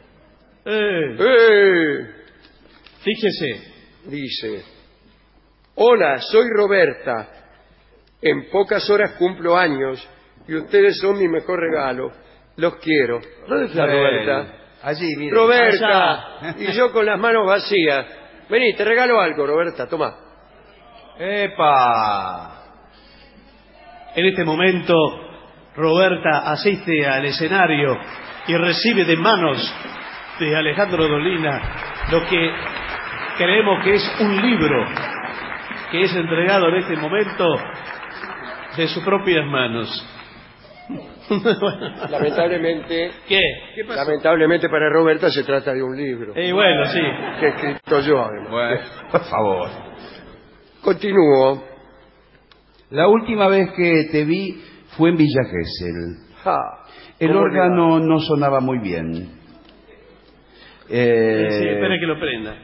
Eh, Fíjese. Dice, hola, soy Roberta. En pocas horas cumplo años y ustedes son mi mejor regalo. Los quiero. ¿Dónde está Roberta? Allí, mire. Roberta. Y yo con las manos vacías. Vení, te regalo algo, Roberta, toma. ¡Epa! En este momento, Roberta asiste al escenario y recibe de manos de Alejandro Dolina lo que creemos que es un libro que es entregado en este momento de sus propias manos. Lamentablemente, ¿Qué pasó? lamentablemente para Roberta se trata de un libro. Bueno, sí. Que he escrito yo, además. Bueno, por favor. Continúo. La última vez que te vi fue en Villa Gesell. El ¿Cómo órgano no sonaba muy bien. Sí, espere que lo prenda.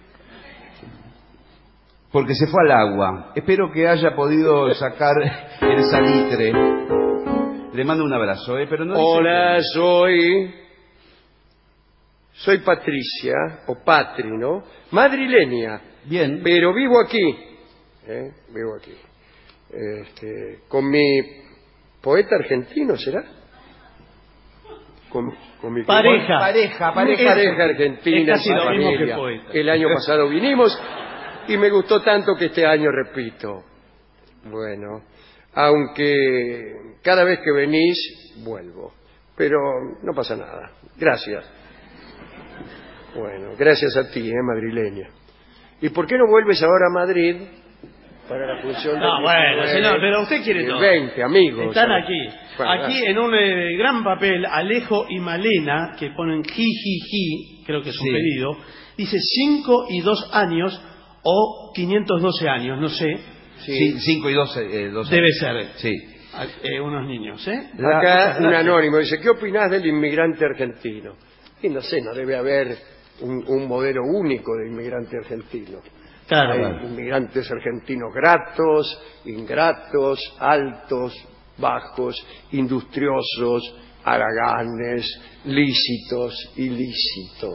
Porque se fue al agua. Espero que haya podido sacar el salitre. Le mando un abrazo, pero no dice Hola, que- soy Patricia, o Patri, ¿no? Madrileña, Bien. pero vivo aquí. Vivo aquí. Con mi poeta argentino, ¿será? Con mi Pareja. pareja argentina, Es casi en lo mismo familia. que poeta. El año pasado vinimos y me gustó tanto que este año repito. Bueno, aunque cada vez que venís vuelvo, pero no pasa nada. Gracias. Bueno, gracias a ti, madrileña. ¿Y por qué no vuelves ahora a Madrid para la función del No, bueno, 19, señor, pero usted quiere el todo. 20 amigos? Están ¿sabes? aquí. Bueno, Aquí en un gran papel, Alejo y Malena, que ponen jijiji, creo que es un Sí. pedido, dice 5 y 2 años o 512 años, no sé. Sí, 5 y 12. Debe ser. Sí. Unos niños, ¿eh? Acá un anónimo dice, ¿qué opinás del inmigrante argentino? Y no sé, no debe haber un modelo único de inmigrante argentino. Claro. Hay inmigrantes argentinos gratos, ingratos, altos, bajos, industriosos, haraganes, lícitos, ilícitos.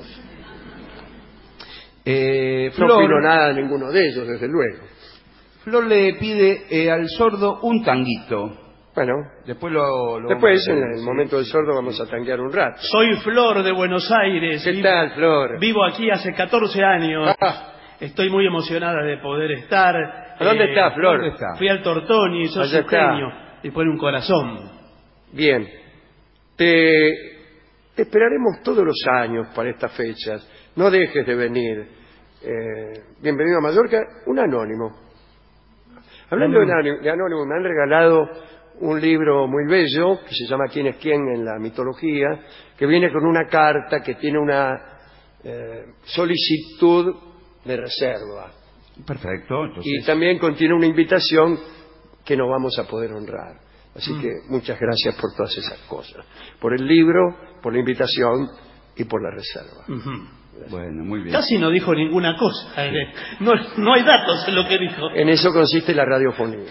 No opino nada de ninguno de ellos, desde luego. Flor le pide al sordo un tanguito. Bueno, después en el momento del sordo vamos a tanguear un rato. Soy Flor de Buenos Aires. ¿Qué tal, Flor? Vivo aquí hace 14 años. Estoy muy emocionada de poder estar. ¿A dónde está, Flor? ¿Dónde está? Fui al Tortoni, sos Allá un genio. Y pone un corazón. Bien. Te esperaremos todos los años para estas fechas. No dejes de venir. Bienvenido a Mallorca, un anónimo. Hablando de anónimo, me han regalado un libro muy bello que se llama ¿Quién es quién en la mitología? Que viene con una carta que tiene una solicitud de reserva. Perfecto. Entonces... Y también contiene una invitación que no vamos a poder honrar. Así que muchas gracias por todas esas cosas. Por el libro, por la invitación y por la reserva. Bueno, muy bien. Casi no dijo ninguna cosa. No hay datos en lo que dijo. En eso consiste la radiofonía.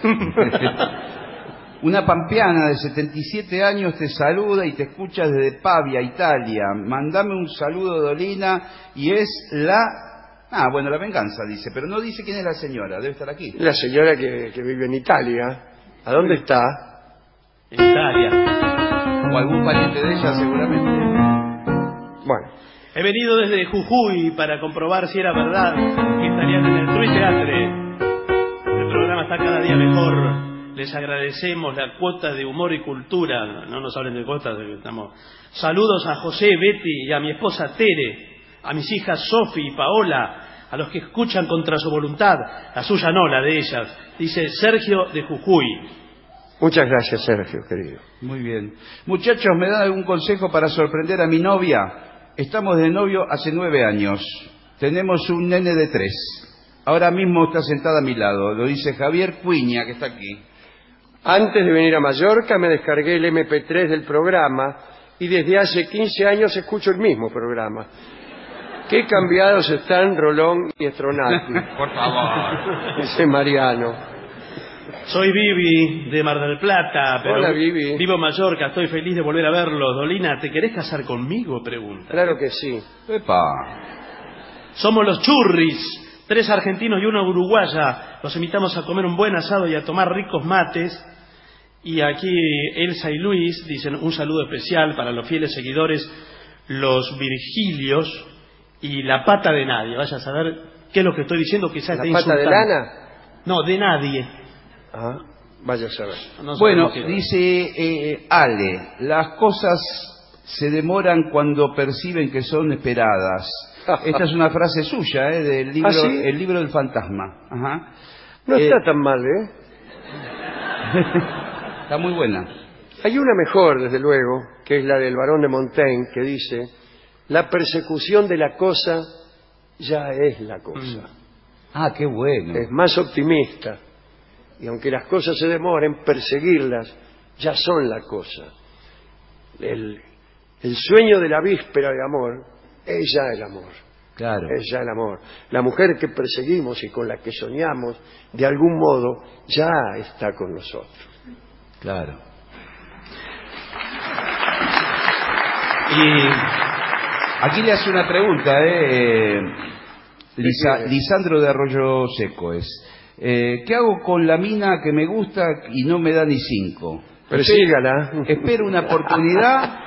Una pampeana de 77 años te saluda y te escucha desde Pavia, Italia. Mandame un saludo, Dolina, y es la... bueno, la venganza, dice, pero no dice quién es la señora, debe estar aquí. La señora que vive en Italia. ¿A dónde está? En Italia. O algún pariente de ella, seguramente. Bueno. He venido desde Jujuy para comprobar si era verdad que estarían en el Truy Teatre. El programa está cada día mejor. Les agradecemos la cuota de humor y cultura. No nos hablen de cuotas, estamos. Saludos a José, Betty y a mi esposa Tere, a mis hijas Sofi y Paola, a los que escuchan contra su voluntad, la suya no, la de ellas. Dice Sergio de Jujuy. Muchas gracias, Sergio, querido. Muy bien. Muchachos, ¿me dan algún consejo para sorprender a mi novia? Estamos de novio hace 9 años. Tenemos un nene de 3. Ahora mismo está sentada a mi lado. Lo dice Javier Cuiña, que está aquí. Antes de venir a Mallorca me descargué el MP3 del programa y desde hace 15 años escucho el mismo programa. Qué cambiados están Rolón y Stronati. Por favor. Dice Mariano. Soy Vivi de Mar del Plata, pero hola, Vivi. Vivo en Mallorca, estoy feliz de volver a verlo. Dolina, ¿te querés casar conmigo? Pregunta. Claro que sí. Epa. Somos los Churris, 3 argentinos y una uruguaya. Los invitamos a comer un buen asado y a tomar ricos mates. Y aquí Elsa y Luis dicen un saludo especial para los fieles seguidores, los Virgilios y la pata de nadie. Vaya a saber qué es lo que estoy diciendo, quizás ¿La pata de lana? No, de nadie. Vaya a saber. No bueno, dice Ale, las cosas se demoran cuando perciben que son esperadas. Esta es una frase suya, del libro, ¿sí? El libro del fantasma. Ajá. No está tan mal, ¿eh? Está muy buena. Hay una mejor, desde luego, que es la del Barón de Montaigne, que dice: la persecución de la cosa ya es la cosa. Qué bueno. Es más optimista. Y aunque las cosas se demoren, perseguirlas ya son la cosa. El sueño de la víspera de amor es ya el amor. Claro. Es ya el amor. La mujer que perseguimos y con la que soñamos, de algún modo, ya está con nosotros. Claro. Y aquí le hace una pregunta, Lisandro de Arroyo Seco es. ¿Qué hago con la mina que me gusta y no me da ni 5? Persígala. Espero una oportunidad.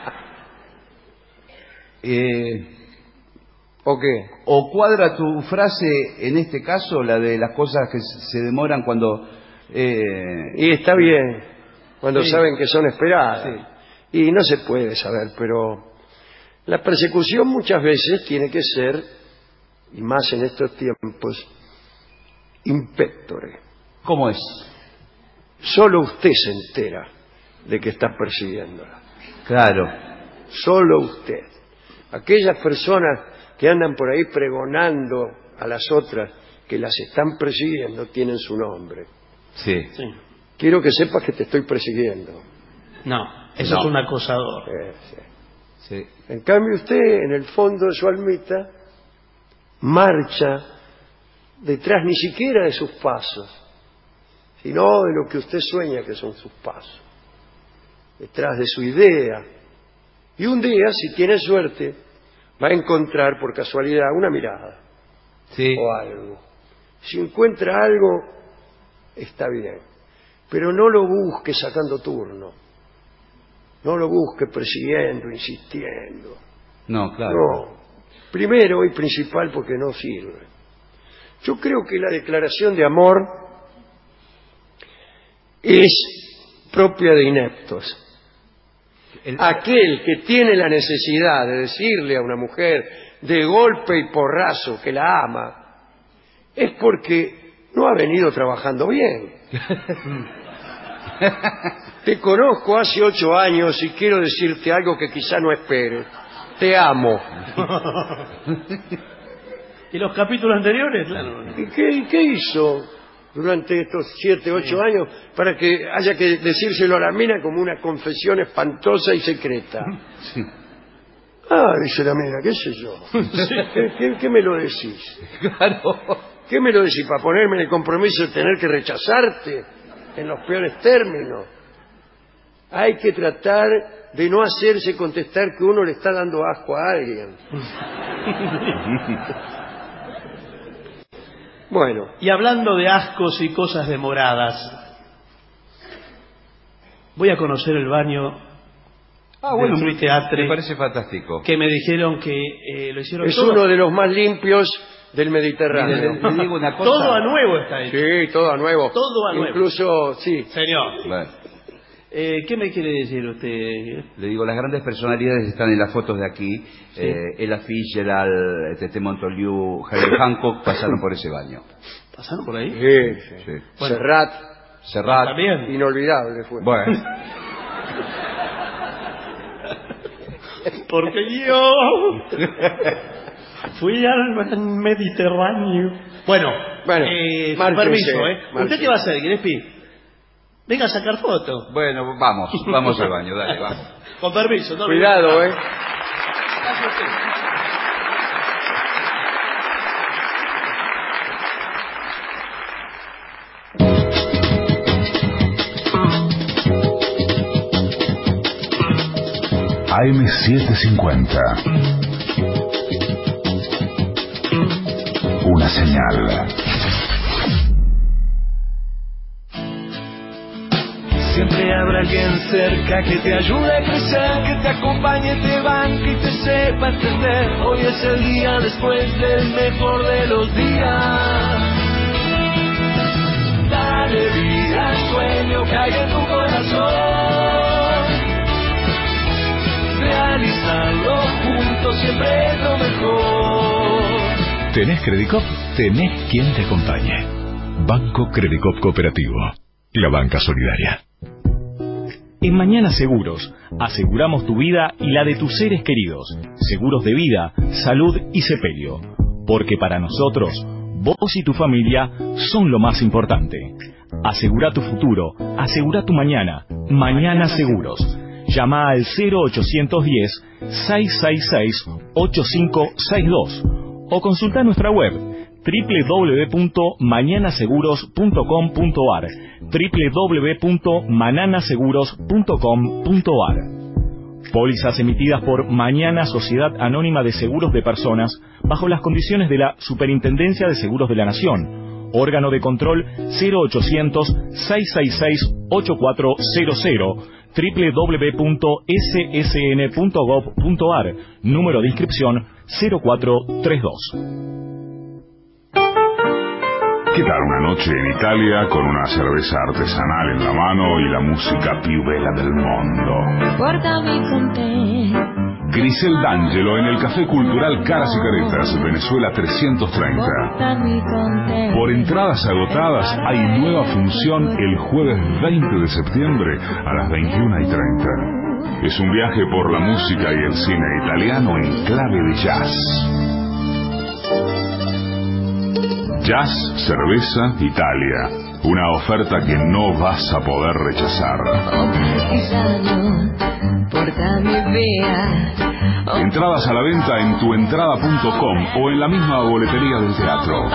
¿O qué? ¿O cuadra tu frase en este caso, la de las cosas que se demoran cuando... Y está bien, cuando sí. saben que son esperadas. Sí. Y no se puede saber, pero la persecución muchas veces tiene que ser, y más en estos tiempos, impectore. ¿Cómo es? Solo usted se entera de que está persiguiéndola. Claro. Solo usted. Aquellas personas que andan por ahí pregonando a las otras que las están persiguiendo tienen su nombre. Sí. Quiero que sepas que te estoy persiguiendo. No, eso es un acosador. Sí. En cambio usted, en el fondo de su almita, marcha detrás ni siquiera de sus pasos, sino de lo que usted sueña que son sus pasos, detrás de su idea. Y un día, si tiene suerte, va a encontrar por casualidad una mirada o algo. Si encuentra algo, está bien, pero no lo busque sacando turno, no lo busque persiguiendo, insistiendo. No, claro. No, primero y principal porque no sirve. Yo creo que la declaración de amor es propia de ineptos. Aquel que tiene la necesidad de decirle a una mujer de golpe y porrazo que la ama, es porque no ha venido trabajando bien. Te conozco hace 8 años y quiero decirte algo que quizá no esperes. Te amo. ¿Y los capítulos anteriores? Claro. ¿Y qué hizo durante estos 7, 8 años para que haya que decírselo a la mina como una confesión espantosa y secreta? Sí. Ah, dice la mina, qué sé yo. ¿Qué me lo decís? Claro. ¿Qué me lo decís? ¿Para ponerme en el compromiso de tener que rechazarte en los peores términos? Hay que tratar de no hacerse contestar que uno le está dando asco a alguien. Bueno. Y hablando de ascos y cosas demoradas, voy a conocer el baño bueno, del Fruiteatre. Me parece fantástico. Que me dijeron que lo hicieron es todo. Uno de los más limpios del Mediterráneo. Le digo una cosa. Todo a nuevo está hecho. Sí, todo a nuevo. Todo a nuevo. Incluso, sí. Señor. Bueno. ¿Qué me quiere decir usted? Le digo, las grandes personalidades están en las fotos de aquí. Sí. Ella Fitzgerald, Tete Montoliu, Harry Hancock pasaron por ese baño. ¿Pasaron por ahí? Sí. Bueno, Serrat. También. Inolvidable fue. Bueno. Porque yo fui al Mediterráneo. Bueno, con permiso, ¿Usted qué va a hacer, Gillespie? Venga a sacar foto. Bueno, vamos al baño, dale, vamos. Con permiso, no. Cuidado, AM750. Una señal. Siempre habrá alguien cerca que te ayude a crecer, que te acompañe, te banque y te sepa entender. Hoy es el día después del mejor de los días. Dale vida al sueño que hay en tu corazón. Realizarlo juntos siempre es lo mejor. ¿Tenés Credicop? Tenés quien te acompañe. Banco Credicop Cooperativo. La banca solidaria. En Mañana Seguros, aseguramos tu vida y la de tus seres queridos. Seguros de vida, salud y sepelio. Porque para nosotros, vos y tu familia son lo más importante. Asegura tu futuro, asegura tu mañana. Mañana Seguros. Llama al 0810-666-8562 o consulta nuestra web www.mañanaseguros.com.ar www.mananaseguros.com.ar. Pólizas emitidas por Mañana Sociedad Anónima de Seguros de Personas bajo las condiciones de la Superintendencia de Seguros de la Nación. Órgano de control 0800-666-8400 www.ssn.gov.ar. Número de inscripción 0432. ¿Qué tal una noche en Italia con una cerveza artesanal en la mano y la música più bella del mundo? Guardami con te. Grisel D'Angelo en el Café Cultural Caras y Caretas, Venezuela 330. Por entradas agotadas hay nueva función el jueves 20 de septiembre a las 21:30. Es un viaje por la música y el cine italiano en clave de jazz. Jazz, cerveza, Italia. Una oferta que no vas a poder rechazar. Entradas a la venta en tuentrada.com o en la misma boletería del teatro.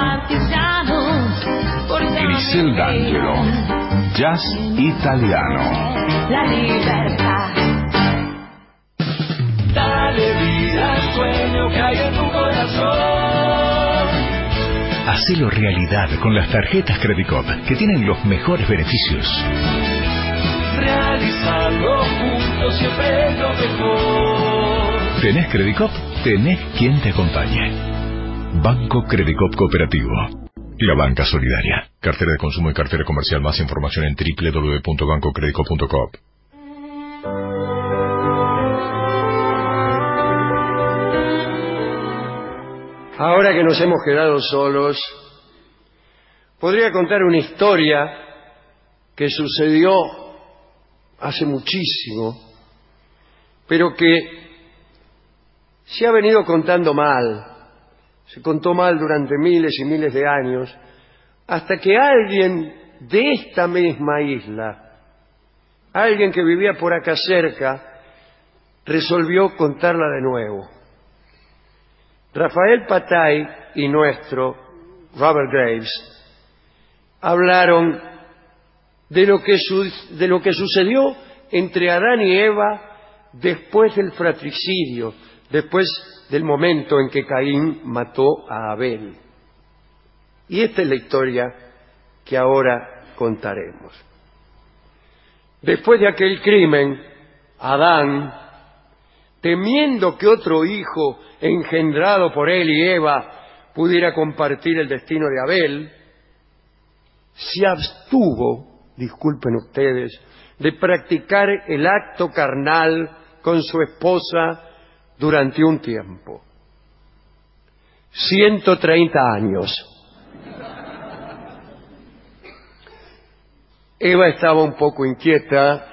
Grisel D'Angelo, jazz italiano. La libertad. Dale vida al sueño que hay en tu corazón. Hacelo realidad con las tarjetas Credicop, que tienen los mejores beneficios. Realizarlo juntos siempre es lo mejor. ¿Tenés Credicop? Tenés quien te acompañe. Banco Credicop Cooperativo. La banca solidaria. Cartera de consumo y cartera comercial. Más información en www.bancocredicop.com. Ahora que nos hemos quedado solos, podría contar una historia que sucedió hace muchísimo, pero que se ha venido contando mal. Se contó mal durante miles y miles de años, hasta que alguien de esta misma isla, alguien que vivía por acá cerca, resolvió contarla de nuevo. Rafael Patay y nuestro Robert Graves hablaron de lo que sucedió entre Adán y Eva después del fratricidio, después del momento en que Caín mató a Abel. Y esta es la historia que ahora contaremos. Después de aquel crimen, Adán, temiendo que otro hijo engendrado por él y Eva pudiera compartir el destino de Abel, se abstuvo, disculpen ustedes, de practicar el acto carnal con su esposa durante un tiempo. 130 años. Eva estaba un poco inquieta.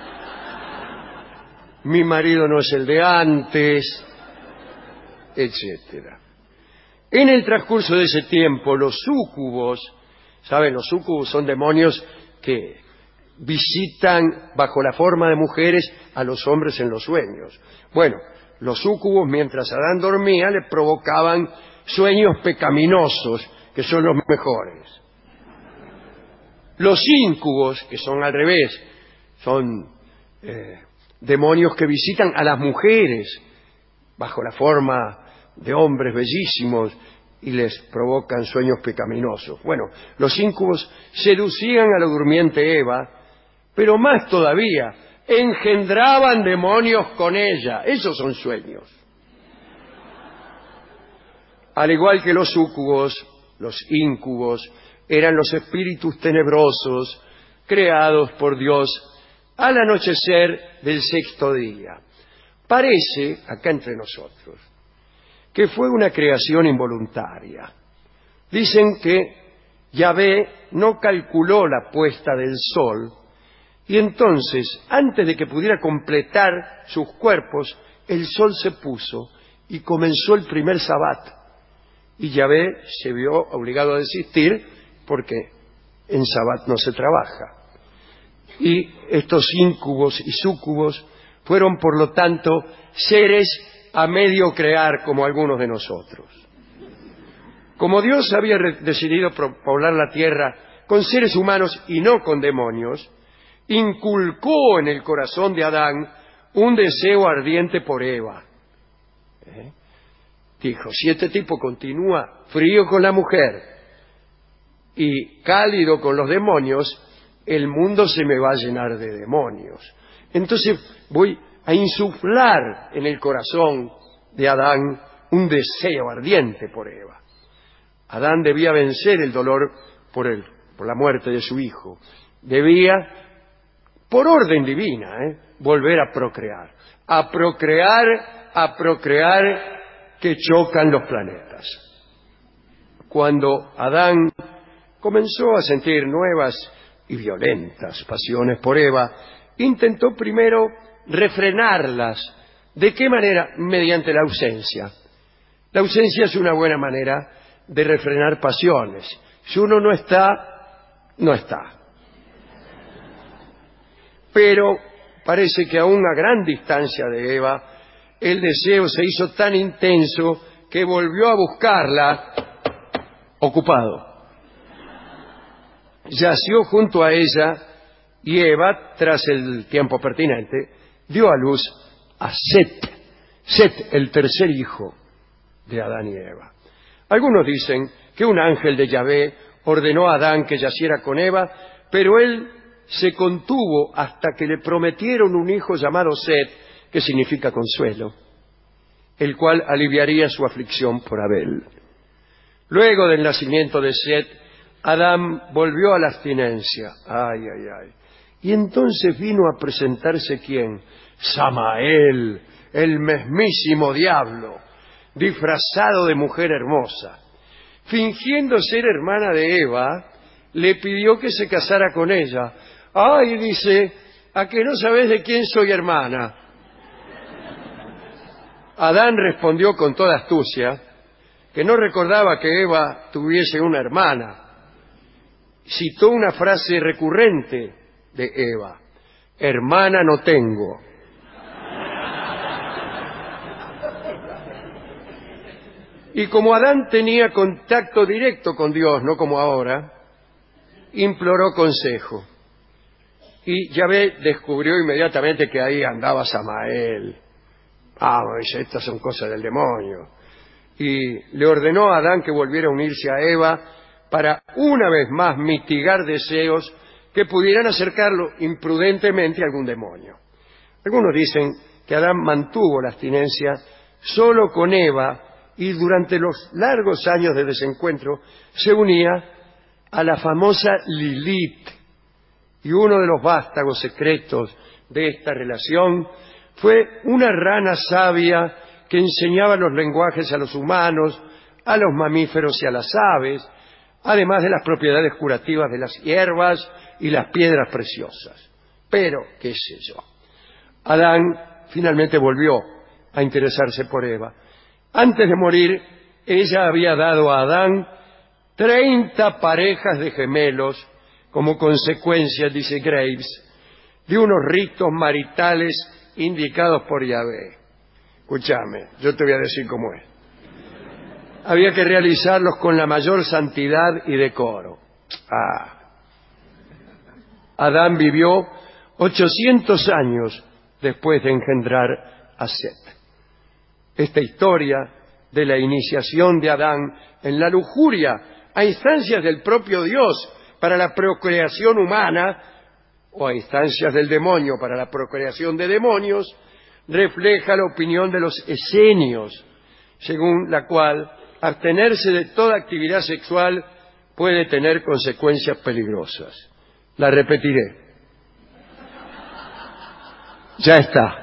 Mi marido no es el de antes, etcétera. En el transcurso de ese tiempo, los súcubos, ¿saben? Los súcubos son demonios que visitan bajo la forma de mujeres a los hombres en los sueños. Bueno, los súcubos, mientras Adán dormía, le provocaban sueños pecaminosos, que son los mejores. Los íncubos, que son al revés, son demonios que visitan a las mujeres bajo la forma de hombres bellísimos y les provocan sueños pecaminosos. Bueno, los íncubos seducían a la durmiente Eva, pero más todavía, engendraban demonios con ella. Esos son sueños. Al igual que los súcubos, los íncubos eran los espíritus tenebrosos creados por Dios al anochecer del sexto día. Parece, acá entre nosotros, que fue una creación involuntaria. Dicen que Yahvé no calculó la puesta del sol y entonces, antes de que pudiera completar sus cuerpos, el sol se puso y comenzó el primer sabbat. Y Yahvé se vio obligado a desistir porque en sabbat no se trabaja. Y estos íncubos y súcubos fueron, por lo tanto, seres a medio crear como algunos de nosotros. Como Dios había decidido poblar la tierra con seres humanos y no con demonios, inculcó en el corazón de Adán un deseo ardiente por Eva. Dijo, si este tipo continúa frío con la mujer y cálido con los demonios, el mundo se me va a llenar de demonios. Entonces voy a insuflar en el corazón de Adán un deseo ardiente por Eva. Adán debía vencer el dolor por la muerte de su hijo. Debía, por orden divina, volver a procrear. A procrear que chocan los planetas. Cuando Adán comenzó a sentir nuevas y violentas pasiones por Eva, intentó primero refrenarlas. ¿De qué manera? Mediante la ausencia. La ausencia es una buena manera de refrenar pasiones. Si uno no está, no está. Pero parece que a una gran distancia de Eva, el deseo se hizo tan intenso que volvió a buscarla ocupado. Yació junto a ella y Eva, tras el tiempo pertinente, dio a luz a Set. Set, el tercer hijo de Adán y Eva. Algunos dicen que un ángel de Yahvé ordenó a Adán que yaciera con Eva, pero él se contuvo hasta que le prometieron un hijo llamado Set, que significa consuelo, el cual aliviaría su aflicción por Abel. Luego del nacimiento de Set, Adán volvió a la abstinencia. Ay, ay, ay. Y entonces vino a presentarse ¿quién? Samael, el mismísimo diablo, disfrazado de mujer hermosa. Fingiendo ser hermana de Eva, le pidió que se casara con ella. Ay, dice, ¿a que no sabes de quién soy hermana? Adán respondió con toda astucia que no recordaba que Eva tuviese una hermana. Citó una frase recurrente de Eva: hermana no tengo. Y como Adán tenía contacto directo con Dios, no como ahora, imploró consejo. Y Yahvé descubrió inmediatamente que ahí andaba Samael. Dice, estas son cosas del demonio. Y le ordenó a Adán que volviera a unirse a Eva para una vez más mitigar deseos que pudieran acercarlo imprudentemente a algún demonio. Algunos dicen que Adán mantuvo la abstinencia solo con Eva y durante los largos años de desencuentro se unía a la famosa Lilith. Y uno de los vástagos secretos de esta relación fue una rana sabia que enseñaba los lenguajes a los humanos, a los mamíferos y a las aves, además de las propiedades curativas de las hierbas y las piedras preciosas. Pero, qué sé yo, Adán finalmente volvió a interesarse por Eva. Antes de morir, ella había dado a Adán 30 parejas de gemelos como consecuencia, dice Graves, de unos ritos maritales indicados por Yahvé. Escúchame, yo te voy a decir cómo es. Había que realizarlos con la mayor santidad y decoro. Adán vivió 800 años después de engendrar a Set. Esta historia de la iniciación de Adán en la lujuria a instancias del propio Dios para la procreación humana o a instancias del demonio para la procreación de demonios, refleja la opinión de los esenios, según la cual abstenerse de toda actividad sexual puede tener consecuencias peligrosas. La repetiré. Ya está.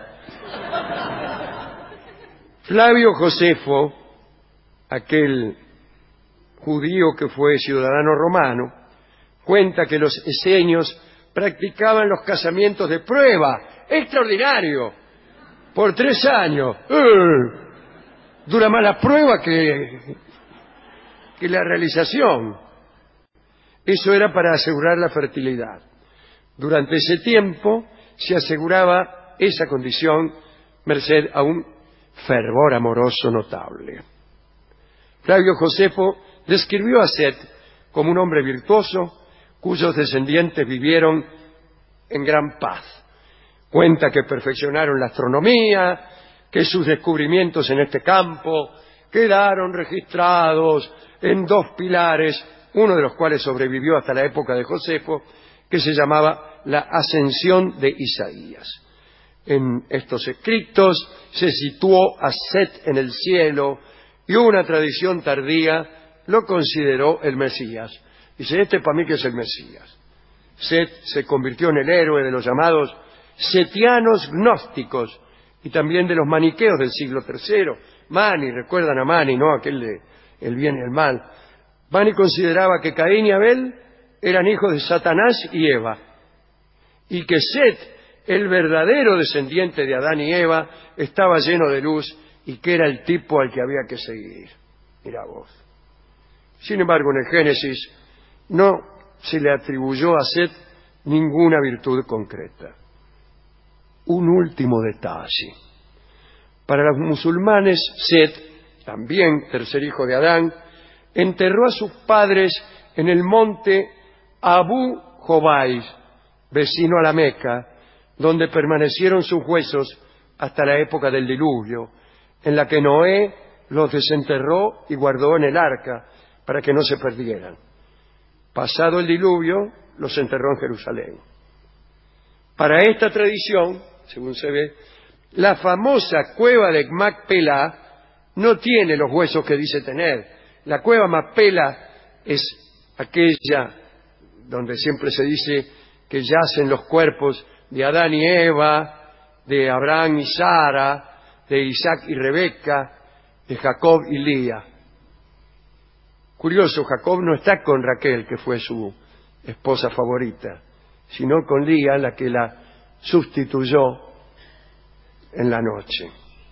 Flavio Josefo, aquel judío que fue ciudadano romano, cuenta que los esenios practicaban los casamientos de prueba, extraordinario, por 3 años. Dura más la prueba que la realización. Eso era para asegurar la fertilidad. Durante ese tiempo se aseguraba esa condición merced a un fervor amoroso notable. Flavio Josefo describió a Set como un hombre virtuoso cuyos descendientes vivieron en gran paz. Cuenta que perfeccionaron la astronomía, que sus descubrimientos en este campo quedaron registrados en 2 pilares, uno de los cuales sobrevivió hasta la época de Josefo, que se llamaba la Ascensión de Isaías. En estos escritos se situó a Set en el cielo y una tradición tardía lo consideró el Mesías. Dice, este para mí que es el Mesías. Set se convirtió en el héroe de los llamados setianos gnósticos y también de los maniqueos del siglo III. Mani, recuerdan a Mani, ¿no? Aquel de el bien y el mal. Mani consideraba que Caín y Abel eran hijos de Satanás y Eva, y que Set, el verdadero descendiente de Adán y Eva, estaba lleno de luz y que era el tipo al que había que seguir. Mirá vos. Sin embargo, en el Génesis no se le atribuyó a Set ninguna virtud concreta. Un último detalle. Para los musulmanes, Set, también tercer hijo de Adán, enterró a sus padres en el monte Abu Jobais, vecino a la Meca, donde permanecieron sus huesos hasta la época del diluvio, en la que Noé los desenterró y guardó en el arca para que no se perdieran. Pasado el diluvio, los enterró en Jerusalén. Para esta tradición, según se ve, la famosa cueva de Macpela no tiene los huesos que dice tener. La cueva Macpela es aquella donde siempre se dice que yacen los cuerpos de Adán y Eva, de Abraham y Sara, de Isaac y Rebeca, de Jacob y Lía. Curioso, Jacob no está con Raquel, que fue su esposa favorita, sino con Lía, la que la sustituyó en la noche.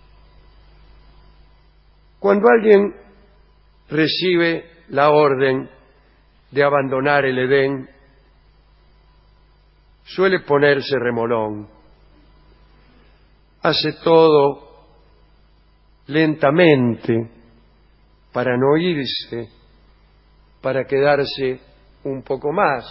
Cuando alguien recibe la orden de abandonar el Edén, suele ponerse remolón. Hace todo lentamente para no irse, para quedarse un poco más.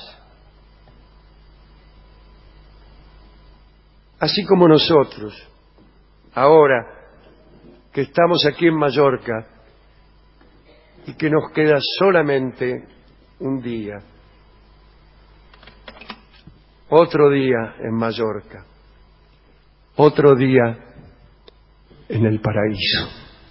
Así como nosotros, ahora que estamos aquí en Mallorca y que nos queda solamente un día, otro día en Mallorca, otro día en el paraíso.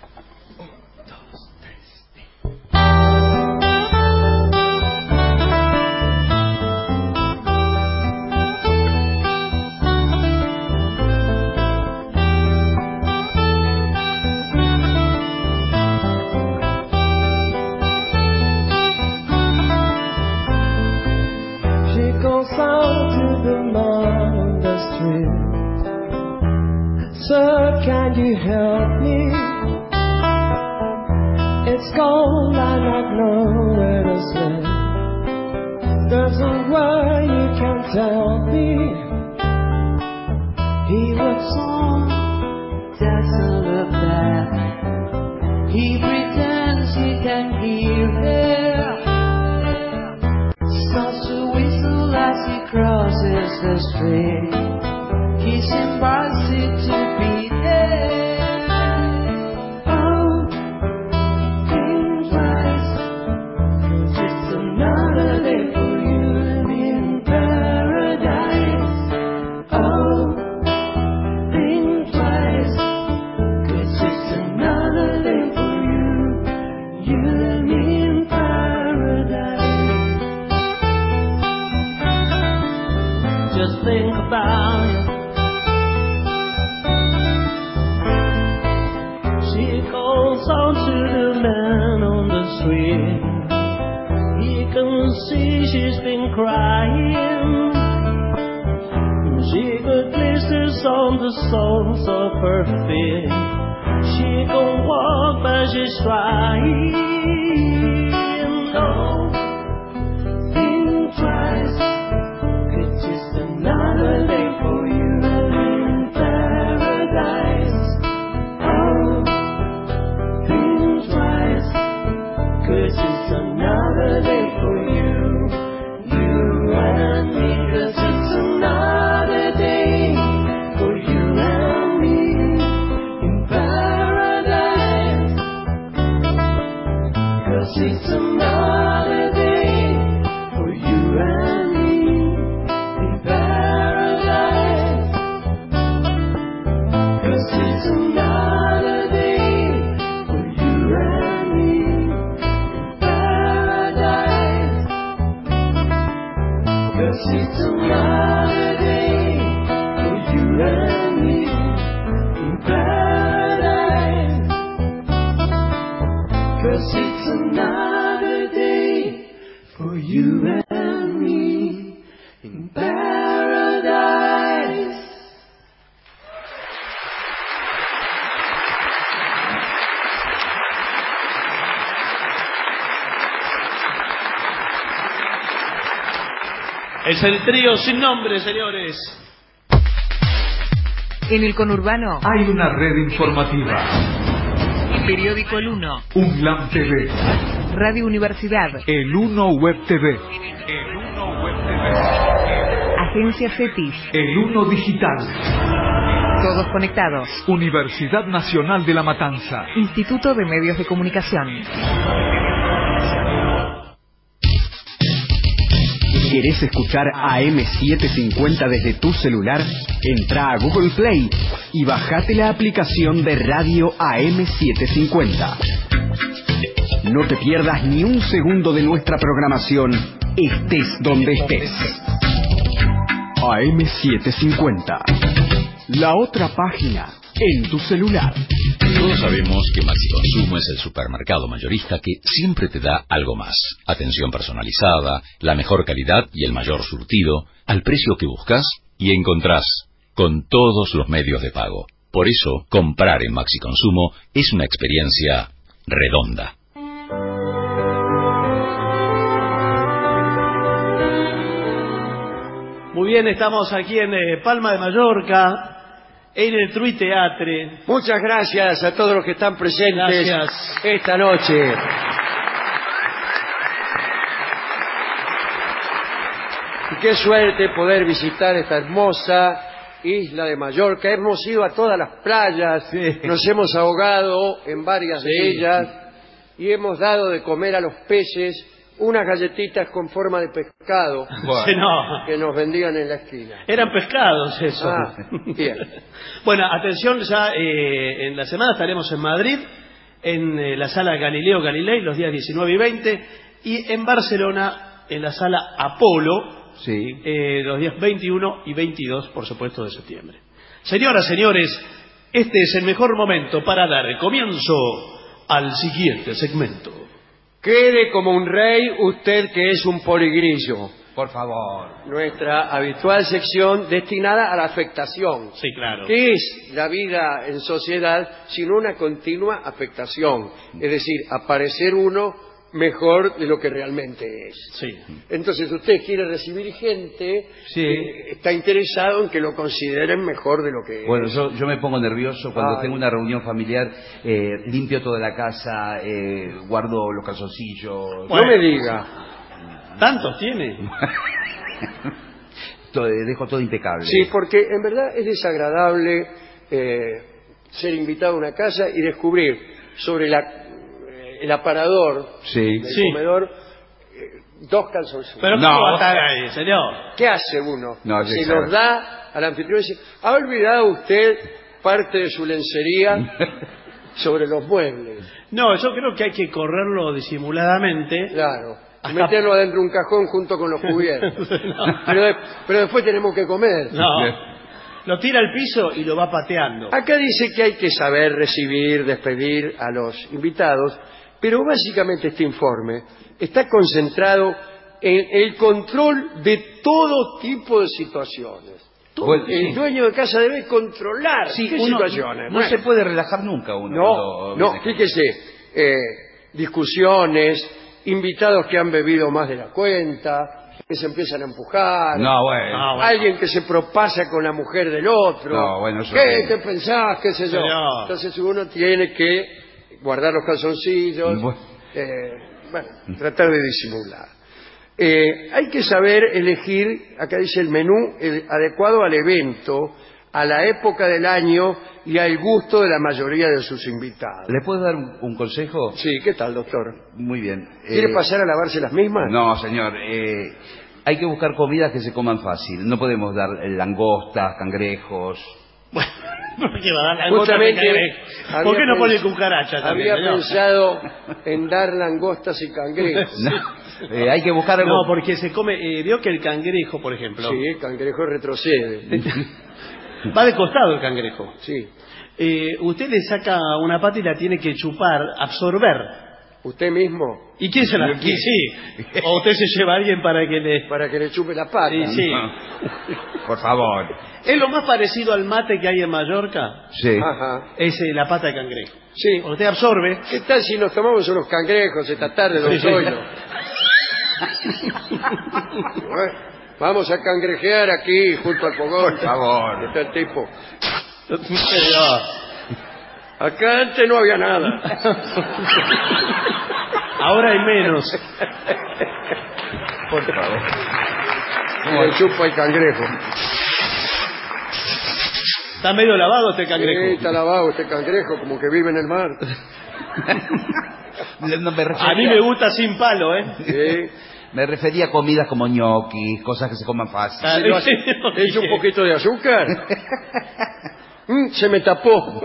Sir, can you help me? It's cold and I know where to sleep. There's a word you can tell me. He looks on, doesn't look back. He pretends he can hear her. Starts to whistle as he crosses the street. He's invited to be there. Oh, think twice, 'cause it's another day for you in paradise. Oh, think twice, 'cause it's another day for you and me in paradise. Just think about it. On to the man on the street. He can see she's been crying. She got blisters on the soles of her feet. She can walk but she's trying. Oh, think twice, 'cause it's another day for you in paradise. Oh, 'cause it's another day for you and me. 'Cause it's another day for you and me in paradise. 'Cause it's another day for you and me in paradise. 'Cause it's another day for you and me. 'Cause it's another day for you and me in paradise. 'Cause it's another day for you and me in paradise. Es el trío sin nombre, señores. En el conurbano hay una red informativa. Periódico El Uno, UNLAM TV, Radio Universidad, El Uno Web TV, Agencia CETIS, El Uno Digital, todos conectados. Universidad Nacional de La Matanza, Instituto de Medios de Comunicación. ¿Querés escuchar AM750 desde tu celular? Entra a Google Play y bajate la aplicación de radio AM750. No te pierdas ni un segundo de nuestra programación, estés donde estés. AM750. La otra página en tu celular. Todos sabemos que Maxi Consumo es el supermercado mayorista que siempre te da algo más. Atención personalizada, la mejor calidad y el mayor surtido, al precio que buscas y encontrás, con todos los medios de pago. Por eso, comprar en Maxi Consumo es una experiencia redonda. Muy bien, estamos aquí en Palma de Mallorca, en el Truy Teatre. Muchas gracias a todos los que están presentes esta noche. Y qué suerte poder visitar esta hermosa isla de Mallorca. Hemos ido a todas las playas, nos hemos ahogado en varias de ellas y hemos dado de comer a los peces unas galletitas con forma de pescado que nos vendían en la esquina. Eran pescados eso. Bien. Bueno, atención, ya en la semana estaremos en Madrid, en la sala Galileo Galilei, los días 19 y 20, y en Barcelona, en la sala Apolo, los días 21 y 22, por supuesto, de septiembre. Señoras, señores, este es el mejor momento para dar comienzo al siguiente segmento. Quede como un rey usted que es un poligrillo. Por favor. Nuestra habitual sección destinada a la afectación. Sí, claro. ¿Qué es la vida en sociedad sino una continua afectación? Es decir, aparecer uno mejor de lo que realmente es. Sí. Entonces usted quiere recibir gente que está interesado en que lo consideren mejor de lo que bueno, es. yo me pongo nervioso cuando tengo una reunión familiar, limpio toda la casa, guardo los calzoncillos. No me diga. ¿Tantos tiene? Dejo todo impecable. Sí, porque en verdad es desagradable ser invitado a una casa y descubrir sobre el aparador del comedor dos calzoncillos. Pero ¿cómo va a estar ahí, señor? ¿Qué hace uno? No, se los da al anfitrión y dice, ¿ha olvidado usted parte de su lencería sobre los muebles? No, yo creo que hay que correrlo disimuladamente. Claro. Y meterlo adentro de un cajón junto con los cubiertos. pero después tenemos que comer. No. Lo tira al piso y lo va pateando. Acá dice que hay que saber recibir, despedir a los invitados, pero básicamente este informe está concentrado en el control de todo tipo de situaciones. El dueño de casa debe controlar qué situaciones. No se puede relajar nunca uno. No, fíjese, discusiones, invitados que han bebido más de la cuenta, que se empiezan a empujar, alguien que se propasa con la mujer del otro, ¿qué pensás? ¿Qué sé yo? Entonces uno tiene que guardar los calzoncillos, tratar de disimular. Hay que saber elegir, acá dice el menú, adecuado al evento, a la época del año y al gusto de la mayoría de sus invitados. ¿Le puedo dar un consejo? Sí, ¿qué tal, doctor? Muy bien. ¿Quiere pasar a lavarse las mismas? No, señor. Hay que buscar comidas que se coman fácil. No podemos dar langostas, cangrejos. Bueno, ¿por qué va a dar langostas de cangrejo? ¿Por qué no pone cucaracha también? Había pensado en dar langostas y cangrejos. Hay que buscar algo. No, porque se come. Vio que el cangrejo, por ejemplo. Sí, el cangrejo retrocede. Va de costado el cangrejo. Sí. Usted le saca una pata y la tiene que chupar, absorber. ¿Usted mismo? ¿Y quién se la...? Sí. ¿O usted se lleva a alguien para que le chupe la pata? Sí. Por favor. ¿Es lo más parecido al mate que hay en Mallorca? Sí. Ajá. Es la pata de cangrejo. Sí. Usted absorbe. ¿Qué tal si nos tomamos unos cangrejos esta tarde, don Zoilo? Vamos a cangrejear aquí junto al fogón. Por favor. Está el tipo. Acá antes no había nada. Ahora hay menos. Por favor. Me chupa el cangrejo. Está medio lavado este cangrejo. Sí, está lavado este cangrejo, como que vive en el mar. A mí me gusta sin palo, ¿eh? Sí. Me refería a comidas como ñoquis, cosas que se coman fácil. ¿Le echo un poquito de azúcar? Se me tapó.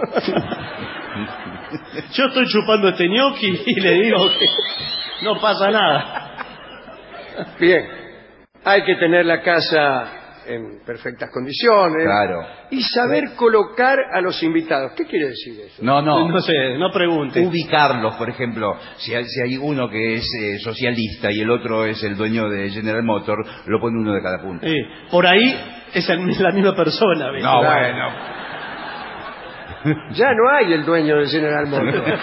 Yo estoy chupando este ñoqui y le digo que no pasa nada. Bien, hay que tener la casa en perfectas condiciones. Claro. Y saber colocar a los invitados. ¿Qué quiere decir eso? No sé, no pregunte. Ubicarlos, por ejemplo. Si hay uno que es socialista y el otro es el dueño de General Motors, lo pone uno de cada punta. Por ahí es la misma persona. ¿ves? No, Claro. bueno. Ya no hay el dueño de General Motors.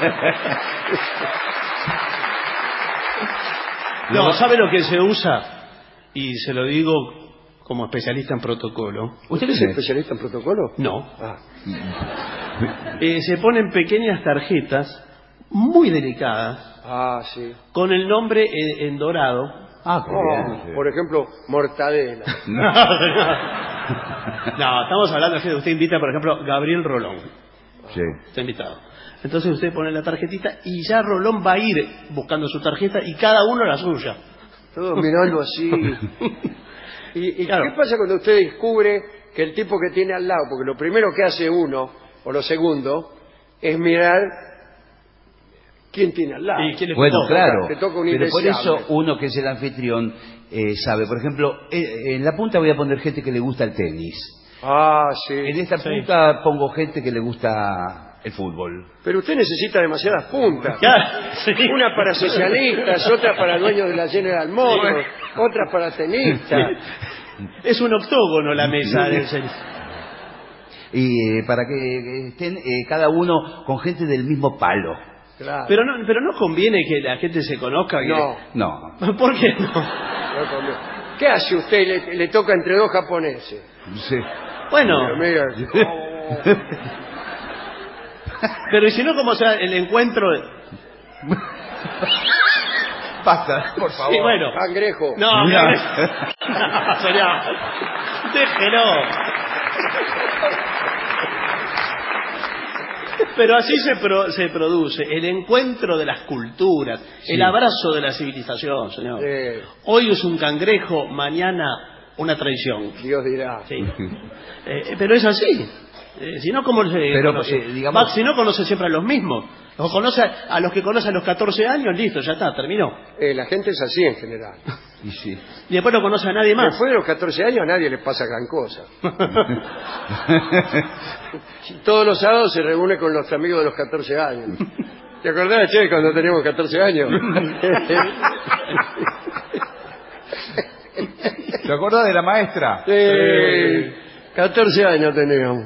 No, ¿sabe lo que se usa? Y se lo digo como especialista en protocolo. ¿Usted es especialista en protocolo? No. Ah. Se ponen pequeñas tarjetas muy delicadas. Ah, sí. Con el nombre en dorado. Por ejemplo, mortadela. No, estamos hablando de usted invita, por ejemplo, Gabriel Rolón. Sí. Está invitado. Entonces usted pone la tarjetita y ya Rolón va a ir buscando su tarjeta y cada uno la suya. Todos mirando así. ¿Y claro. qué pasa cuando usted descubre que el tipo que tiene al lado, porque lo primero que hace uno, o lo segundo, es mirar quién tiene al lado? Bueno, claro, Te toca un pero por indeseable. eso uno que es el anfitrión sabe. Por ejemplo, en la punta voy a poner gente que le gusta el tenis. Ah, sí. En esta punta pongo gente que le gusta el fútbol. Pero usted necesita demasiadas puntas. Sí. Una para socialistas, otra para dueños de la General Motors, otra para tenistas. Es un octógono la mesa del Y para que estén cada uno con gente del mismo palo. Claro. Pero no conviene que la gente se conozca. No. ¿Por qué no? ¿Qué hace usted? Le toca entre dos japoneses. Sí. Bueno. Mira. Pero ¿y si no, cómo será el encuentro? Basta, por favor. Sí, bueno. Cangrejo. No, señor. Déjelo. Pero así se produce el encuentro de las culturas, el abrazo de la civilización, señor. Sí. Hoy es un cangrejo, mañana una traición. Dios dirá. Sí. Pero es así. Si no, ¿cómo se conoce? Digamos... Si no, conoce siempre a los mismos. Los conoce a los que conoce a los 14 años, listo, ya está, terminó. La gente es así en general. Y sí. Y después no conoce a nadie más. Después de los 14 años a nadie le pasa gran cosa. Todos los sábados se reúne con los amigos de los 14 años. ¿Te acordás, che, cuando teníamos 14 años? ¿Te acordás de la maestra? Sí, 14 años teníamos.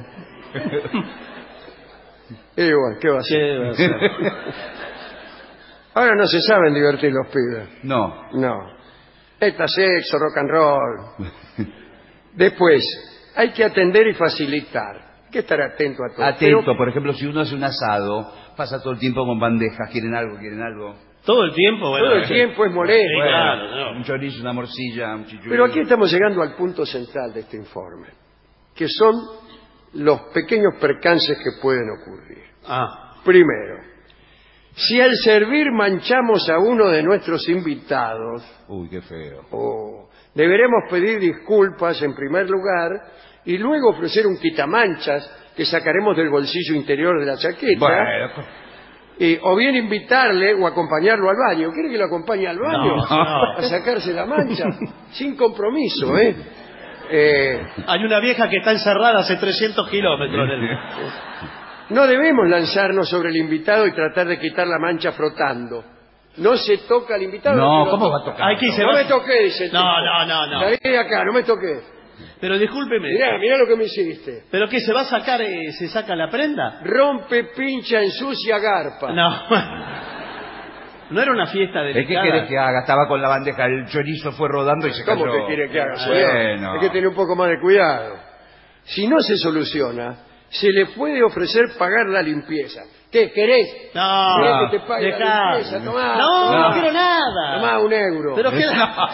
Igual, ¿qué va a hacer? Ahora no se saben divertir los pibes. No. Está sexo, rock and roll. Después, hay que atender y facilitar. Hay que estar atento a todo. Atento, por ejemplo, si uno hace un asado, pasa todo el tiempo con bandejas, quieren algo. Todo el tiempo, bueno. Todo el tiempo es molesto. Sí, claro, no. Un chorizo, una morcilla, un chichuelo. Pero aquí estamos llegando al punto central de este informe, que son los pequeños percances que pueden ocurrir. Primero, si al servir manchamos a uno de nuestros invitados, uy, qué feo. Deberemos pedir disculpas en primer lugar y luego ofrecer un quitamanchas que sacaremos del bolsillo interior de la chaqueta. Bueno. O bien invitarle o acompañarlo al baño. ¿Quiere que lo acompañe al baño? No. A sacarse la mancha. Sin compromiso, ¿eh? Hay una vieja que está encerrada hace 300 kilómetros. No debemos lanzarnos sobre el invitado y tratar de quitar la mancha frotando. No se toca al invitado. No, ¿cómo va a tocar? No me toques, dice el tipo. No. Salí de acá, no me toques. Pero discúlpeme. Mirá lo que me hiciste. ¿Pero qué, se va a sacar, se saca la prenda? Rompe, pincha, ensucia, garpa. No. No era una fiesta ¿Qué delicada. querés que haga? Estaba con la bandeja, el chorizo fue rodando y se cayó. ¿Cómo que quiere que haga? Bueno. Hay que tener un poco más de cuidado. Si no se soluciona, se le puede ofrecer pagar la limpieza. ¿Qué querés? No, ¿Querés que te pague dejá. la limpieza? Tomá. No quiero nada. Tomá €1. Pero qué...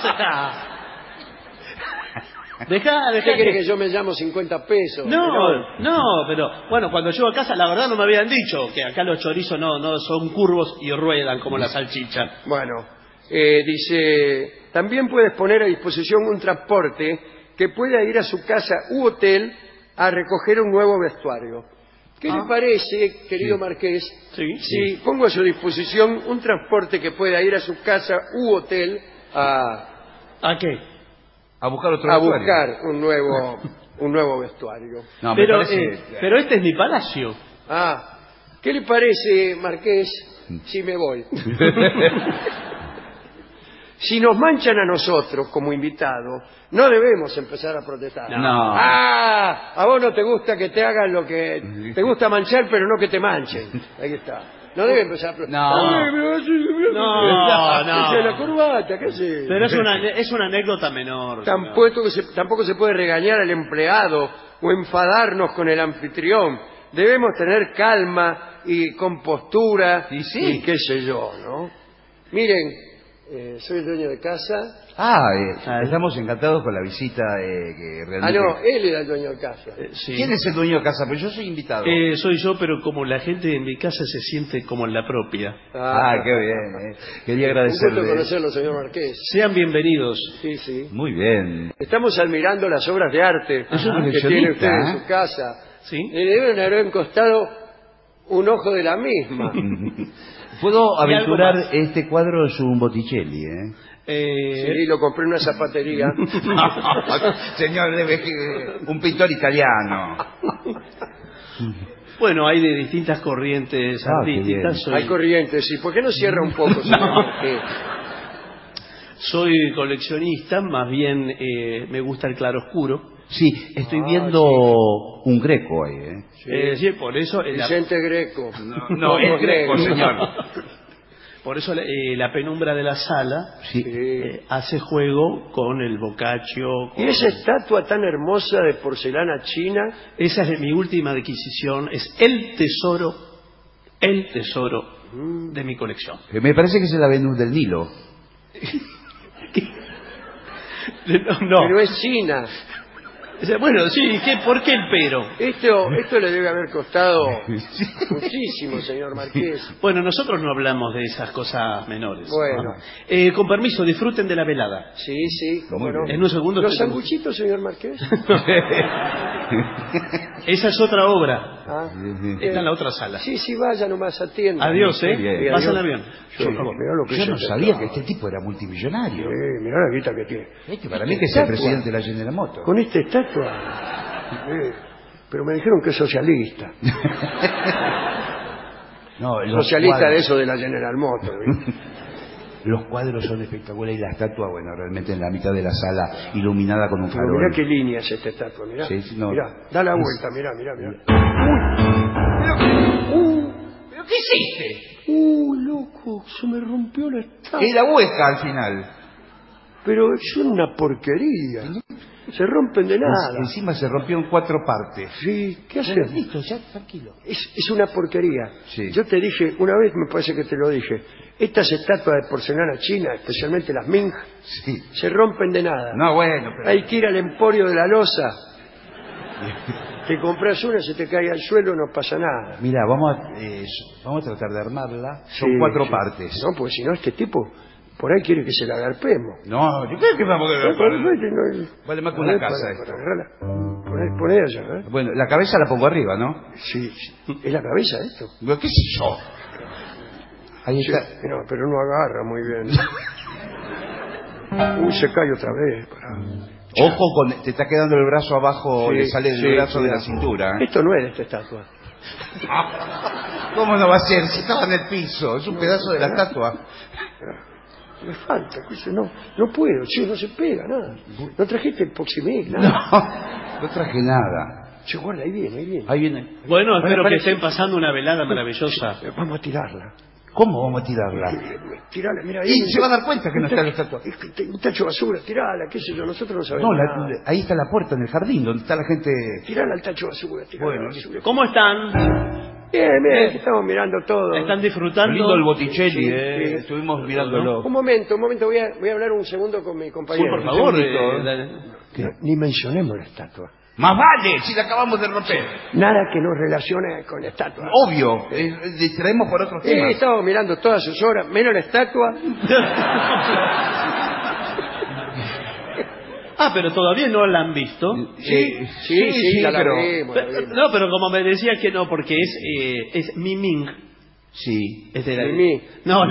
Dejá ¿Qué querés que yo me llamo 50 pesos? No, pero bueno, cuando llego a casa la verdad no me habían dicho que acá los chorizos no son curvos y ruedan como la salchicha. Bueno, dice, también puedes poner a disposición un transporte que pueda ir a su casa u hotel a recoger un nuevo vestuario. ¿Qué le parece, querido Marqués, si pongo a su disposición un transporte que pueda ir a su casa u hotel ¿A qué? A buscar otro a vestuario. buscar un nuevo vestuario? No, pero, me parece... pero este es mi palacio. ¿Qué le parece, Marqués, si me voy? Si nos manchan a nosotros como invitados, no debemos empezar a protestar. No. A vos no te gusta que te hagan lo que... Te gusta manchar, pero no que te manchen. Ahí está. No debe empezar a protestar. No. La corbata, ¿qué sé? Pero es una anécdota menor. Tampoco se puede regañar al empleado o enfadarnos con el anfitrión. Debemos tener calma y compostura y qué sé yo, ¿no? Miren, soy el dueño de casa. Estamos encantados con la visita que realmente... no, él era el dueño de casa. ¿Quién es el dueño de casa? Pues yo soy invitado. Soy yo, pero como la gente en mi casa se siente como en la propia. Qué bien. Quería agradecerle. Un gusto conocerlo, señor Marqués. Sean bienvenidos. Sí. Muy bien. Estamos admirando las obras de arte que tiene usted en su casa. ¿Sí? Le deben haber costado un ojo de la misma. Puedo aventurar este cuadro es un Botticelli, Sí, lo compré en una zapatería. Señor, un pintor italiano. Bueno, hay de distintas corrientes artísticas. Hay corrientes, sí. ¿Por qué no cierra un poco, señor? Soy coleccionista, más bien me gusta el claroscuro. Sí, estoy viendo un Greco ahí, Sí, por eso... Vicente Greco. No, es Greco, señor. Por eso la penumbra de la sala hace juego con el Boccaccio. ¿Y esa estatua tan hermosa de porcelana china? Esa es mi última adquisición. Es el tesoro de mi colección. Me parece que es la Venus del Nilo. No. Pero es china. Bueno, sí, ¿por qué el pero? Esto le debe haber costado muchísimo, señor Marqués. Bueno, nosotros no hablamos de esas cosas menores. Bueno. Con permiso, disfruten de la velada. Sí, cómo no. En un segundo. ¿Los sanguchitos, señor Marqués? Esa es otra obra. Está en la otra sala. Sí, vaya nomás, atienda. Adiós, Pasa el avión. Yo no sabía que este tipo era multimillonario. Mirá la guita que tiene. Para mí que es el presidente de la General Motors. Con esta estatua. Pero me dijeron que es socialista. Socialista de eso de la General Motors. Los cuadros son espectaculares y la estatua, bueno, realmente en la mitad de la sala, iluminada con un farol. Mirá qué línea es esta estatua, mirá. Mirá, da la vuelta, mirá. ¿Pero qué hiciste? Loco, se me rompió la estatua. Y la hueca al final. Pero es una porquería. Se rompen de nada. Encima se rompió en 4 partes. Sí, ¿qué haces? Listo, ya, tranquilo. Es una porquería. Sí. Yo te dije, una vez me parece que te lo dije, estas estatuas de porcelana china, especialmente las Ming, se rompen de nada. No, bueno, pero... Hay que ir al emporio de la loza. Te compras una, se te cae al suelo, no pasa nada. Mira, vamos a tratar de armarla. Son 4 partes. No, pues si no, este tipo... Por ahí quiere que se la agarpemos. No, yo creo que vamos a agarpar. Vale más que una casa esto. Poné allá, ¿eh? Bueno, la cabeza la pongo arriba, ¿no? Sí. ¿Es la cabeza esto? ¿Qué sé yo? Ahí está. No, pero no agarra muy bien. Se cae otra vez. Ojo, te está quedando el brazo abajo, le sale el brazo de la cintura. Esto no es de esta estatua. ¿Cómo no va a ser? Si estaba en el piso, es un pedazo de la estatua. Me falta, no puedo, chico, no se pega, nada. ¿No trajiste el Poximec, nada? No traje nada. Che, guarda, ahí viene. Ahí viene. Bueno, espero que estén pasando una velada maravillosa. Vamos a tirarla. ¿Cómo vamos a tirarla? Tirala, mira. Y se va a dar cuenta que no está la estatua. Un tacho de basura, tirala, qué sé yo, nosotros no sabemos. No, ahí está la puerta en el jardín, donde está la gente... Tirala al tacho de basura, tirala. Bueno, ¿cómo están? Bien, estamos mirando todo. ¿Están disfrutando? Lindo el Botticelli, Sí. Estuvimos mirándolo. Un momento, voy a hablar un segundo con mi compañero. Sí, por favor. Ni mencionemos la estatua. ¡Más vale! Si la acabamos de romper. Nada que nos relacione con la estatua. Obvio, distraemos por otros temas. Estamos mirando todas sus obras, menos la estatua. Pero todavía no la han visto. Sí, la vimos. No, pero como me decía que no, porque es Miming. Sí. Es de la... Mimí. No.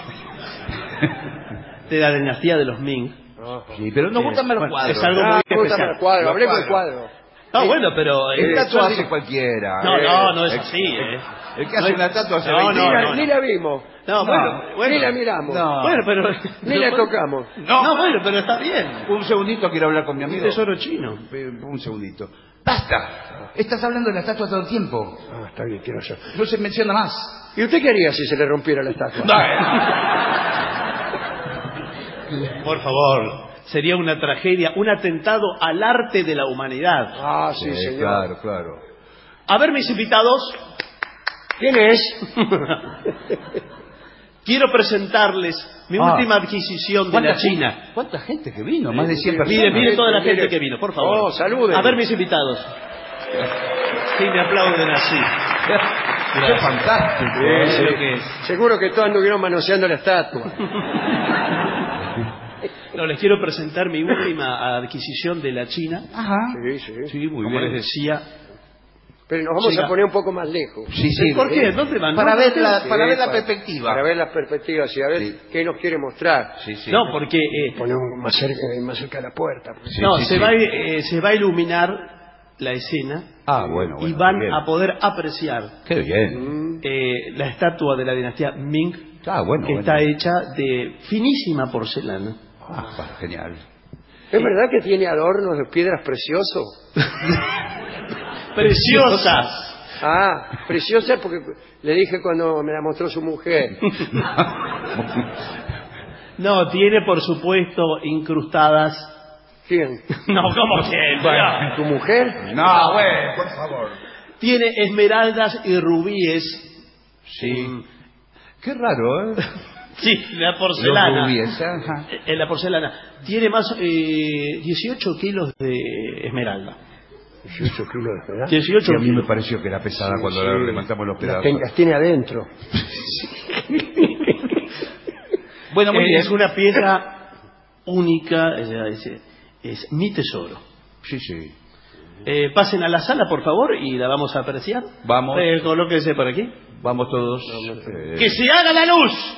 De la dinastía de los Ming. Sí, pero nos gustan más los cuadros. Es algo muy especial. Hablemos del cuadro. Bueno, pero... Estatua hace cualquiera. No es así. El que hace una estatua hace 20 años. Ni la vimos. Bueno, ni la miramos. Bueno, pero... Ni la tocamos. Bueno, pero está bien. Un segundito, quiero hablar con mi amigo. Un tesoro chino. Un segundito. ¡Basta! Estás hablando de la estatua todo el tiempo. Está bien, quiero yo. No se menciona más. ¿Y usted qué haría si se le rompiera la estatua? Por favor, sería una tragedia, un atentado al arte de la humanidad. Sí, señor. Claro. A ver, mis invitados. ¿Quién es? Quiero presentarles mi última adquisición de la China. ¿Cuánta gente que vino? Más de 100 personas. Mire toda la gente que vino, por favor. Saluden. A ver, mis invitados. Sí, me aplauden así. Qué fantástico. Seguro que todos anduvieron manoseando la estatua. No, les quiero presentar mi última adquisición de la China. Sí, muy Como bien. les decía. Pero nos vamos a poner un poco más lejos. Sí. ¿Por qué? ¿Dónde van? Para ver la perspectiva. Para ver las perspectivas y a ver qué nos quiere mostrar. No, porque... Ponemos más cerca de la puerta. Se va a iluminar la escena. Bueno, y van bien. a poder apreciar Qué bien. la estatua de la dinastía Ming, que está hecha de finísima porcelana. Genial. ¿Es verdad que tiene adornos de piedras preciosos? ¡Preciosas! Preciosas porque le dije cuando me la mostró su mujer. No, tiene por supuesto incrustadas. ¿Quién? No, ¿cómo quién? ¿Tu mujer? No, bueno, por favor. Tiene esmeraldas y rubíes. Sí. Qué raro, ¿eh? Sí, la porcelana. Los rubíes, En la porcelana. Tiene más 18 kilos de esmeralda. 18 kilos de esmeralda. 18 y a mí me pareció que era pesada cuando la levantamos los pedazos. Las tiene adentro. Bueno, muy bien. Es una pieza única, es mi tesoro. Sí. Pasen a la sala, por favor, y la vamos a apreciar. Vamos. Colóquense por aquí. Vamos todos. ¡Que se haga la luz!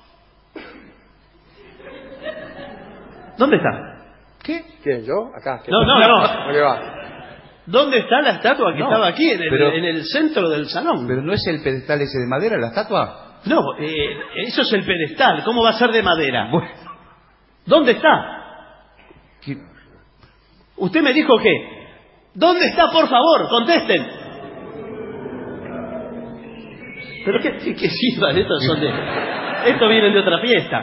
¿Dónde está? ¿Qué? ¿Quién, yo? Acá. No. ¿Dónde va? ¿Dónde está la estatua que estaba aquí, en el centro del salón? ¿Pero no es el pedestal ese de madera, la estatua? No, eso es el pedestal. ¿Cómo va a ser de madera? Bueno. ¿Dónde está? Usted me dijo que... ¿Dónde está, por favor? Contesten. ¿Pero qué sirva? Esto viene de otra fiesta.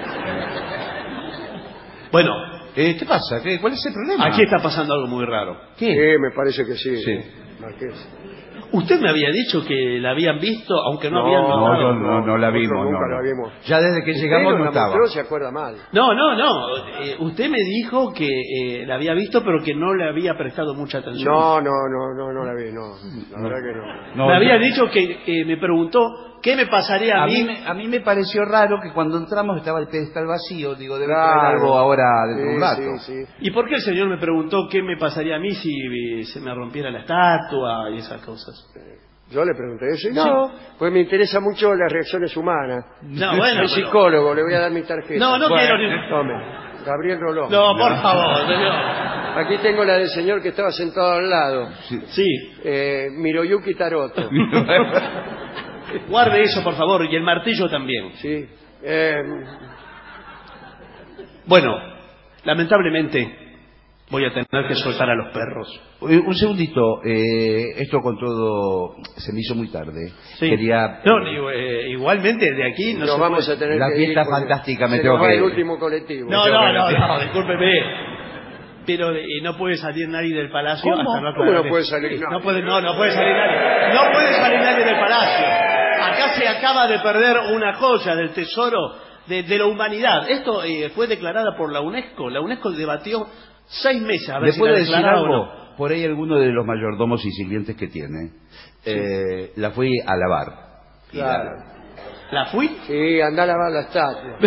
Bueno, ¿qué pasa? ¿Cuál es el problema? aquí está pasando algo muy raro. ¿Qué? Me parece que sí. Marqués. Usted me había dicho que la habían visto, aunque no habían notado. No la vimos. Nunca la vimos. Ya desde que llegamos no estaba. Mostró, se acuerda mal. No. Usted me dijo que la había visto, pero que no le había prestado mucha atención. No la vi, no. La verdad que no. Me había dicho que me preguntó qué me pasaría a mí. A mí me pareció raro que cuando entramos estaba el pedestal vacío. Digo, debe traer algo ahora dentro de un rato. Sí. ¿Y por qué el señor me preguntó qué me pasaría a mí si se me rompiera la estatua y esas cosas? Yo le pregunté eso y no, pues me interesa mucho las reacciones humanas. No, bueno, soy psicólogo, le voy a dar mi tarjeta. No quiero ni... Tome, Gabriel Rolón. No, por favor, señor. Aquí tengo la del señor que estaba sentado al lado. Sí. Miroyuki Taroto. Guarde eso, por favor, y el martillo también. Sí. Bueno, lamentablemente, voy a tener que soltar a los perros. Un segundito, esto con todo se me hizo muy tarde. Sí. Quería... No, igualmente de aquí no se vamos puede. a tener la que fiesta ir porque fantástica, me se tengo nos va que el ir. último colectivo. No, discúlpeme. Pero no puede salir nadie del palacio ¿Cómo? hasta no ¿Cómo no aclarar puede eso. salir nadie? No puede salir nadie. No puede salir nadie del palacio. Acá se acaba de perder una joya del tesoro de la humanidad. Esto fue declarada por la UNESCO. La UNESCO debatió 6 meses a ver ¿Le si puedo la decir declaraba o algo? no. Por ahí alguno de los mayordomos y sirvientes que tiene, la fui a lavar. Claro. ¿La fui? Sí, anda a lavar la estatua.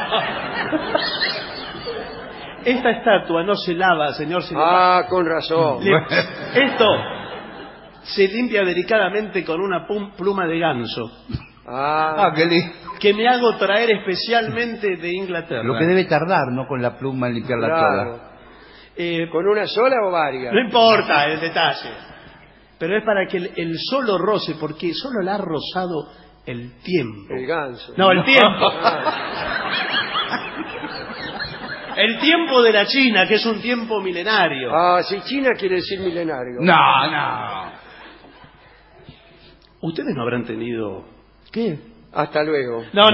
Esta estatua no se lava, señor. Con razón. Esto se limpia delicadamente con una pluma de ganso. Qué lindo. Que me hago traer especialmente de Inglaterra. Lo que debe tardar, ¿no? Con la pluma en limpiarla toda. ¿Con una sola o varias? No importa el detalle. Pero es para que el solo roce, porque solo la ha rozado el tiempo. El ganso. No, el tiempo. El tiempo de la China, que es un tiempo milenario. Si China quiere decir milenario. No. Ustedes no habrán tenido... ¿Qué? Hasta luego. No.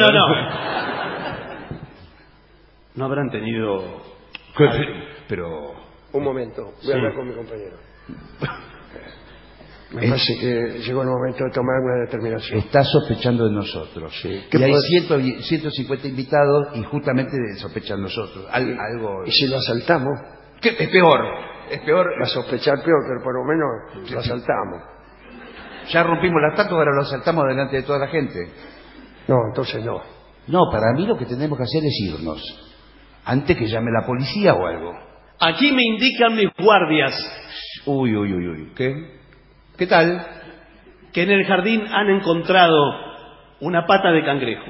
No habrán tenido... Pero... Un momento, voy a hablar con mi compañero. Me parece que llegó el momento de tomar una determinación. Está sospechando de nosotros. Sí. Y hay 150 invitados y justamente sospechan nosotros. Algo... ¿Y si lo asaltamos? ¿Qué? Es peor. Va a sospechar peor, pero por lo menos lo asaltamos. Ya rompimos la estatua, ahora lo asaltamos delante de toda la gente. No, entonces no. No, para mí lo que tenemos que hacer es irnos. Antes que llame la policía o algo. Aquí me indican mis guardias. Uy. ¿Qué tal? Que en el jardín han encontrado una pata de cangrejo.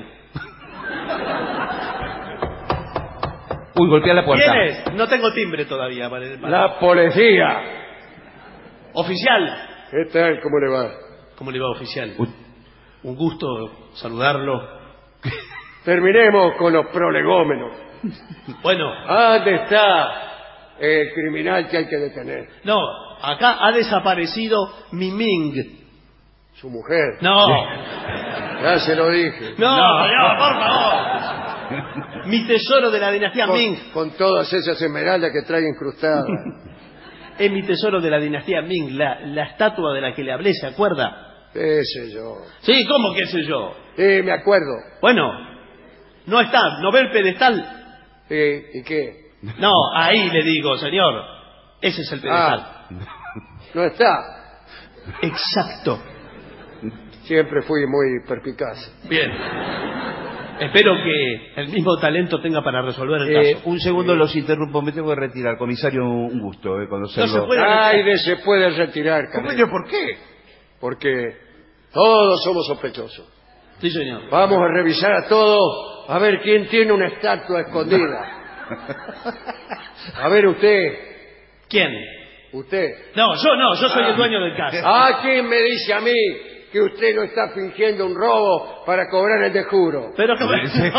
Golpea la puerta. ¿Quién es? No tengo timbre todavía. La policía. Oficial. ¿Qué tal? ¿Cómo le va? ¿Cómo le va, oficial? Un gusto saludarlo. Terminemos con los prolegómenos. Bueno. ¿Dónde está el criminal que hay que detener? No, acá ha desaparecido mi Ming. ¿Su mujer? No. Ya se lo dije. No, por favor. Mi tesoro de la dinastía Ming. Con todas esas esmeraldas que trae incrustadas. Es mi tesoro de la dinastía Ming, la estatua de la que le hablé, ¿se acuerda? ¿Qué sé yo? Sí, ¿cómo qué sé yo? Me acuerdo. Bueno, no está, ¿no ve el pedestal? ¿Y qué? No, ahí le digo, señor. Ese es el pedestal. No está. Exacto. Siempre fui muy perspicaz. Bien. Espero que el mismo talento tenga para resolver el caso. Un segundo, los interrumpo, me tengo que retirar. Comisario, un gusto conocerlo. No se puede retirar. Se puede retirar, Compañero, ¿por qué? Porque todos somos sospechosos. Sí, señor. Vamos a revisar a todos, a ver quién tiene una estatua escondida. A ver usted. ¿Quién? Usted. No, yo soy el dueño del caso. ¿Quién me dice a mí que usted no está fingiendo un robo para cobrar el desjuro? Pero que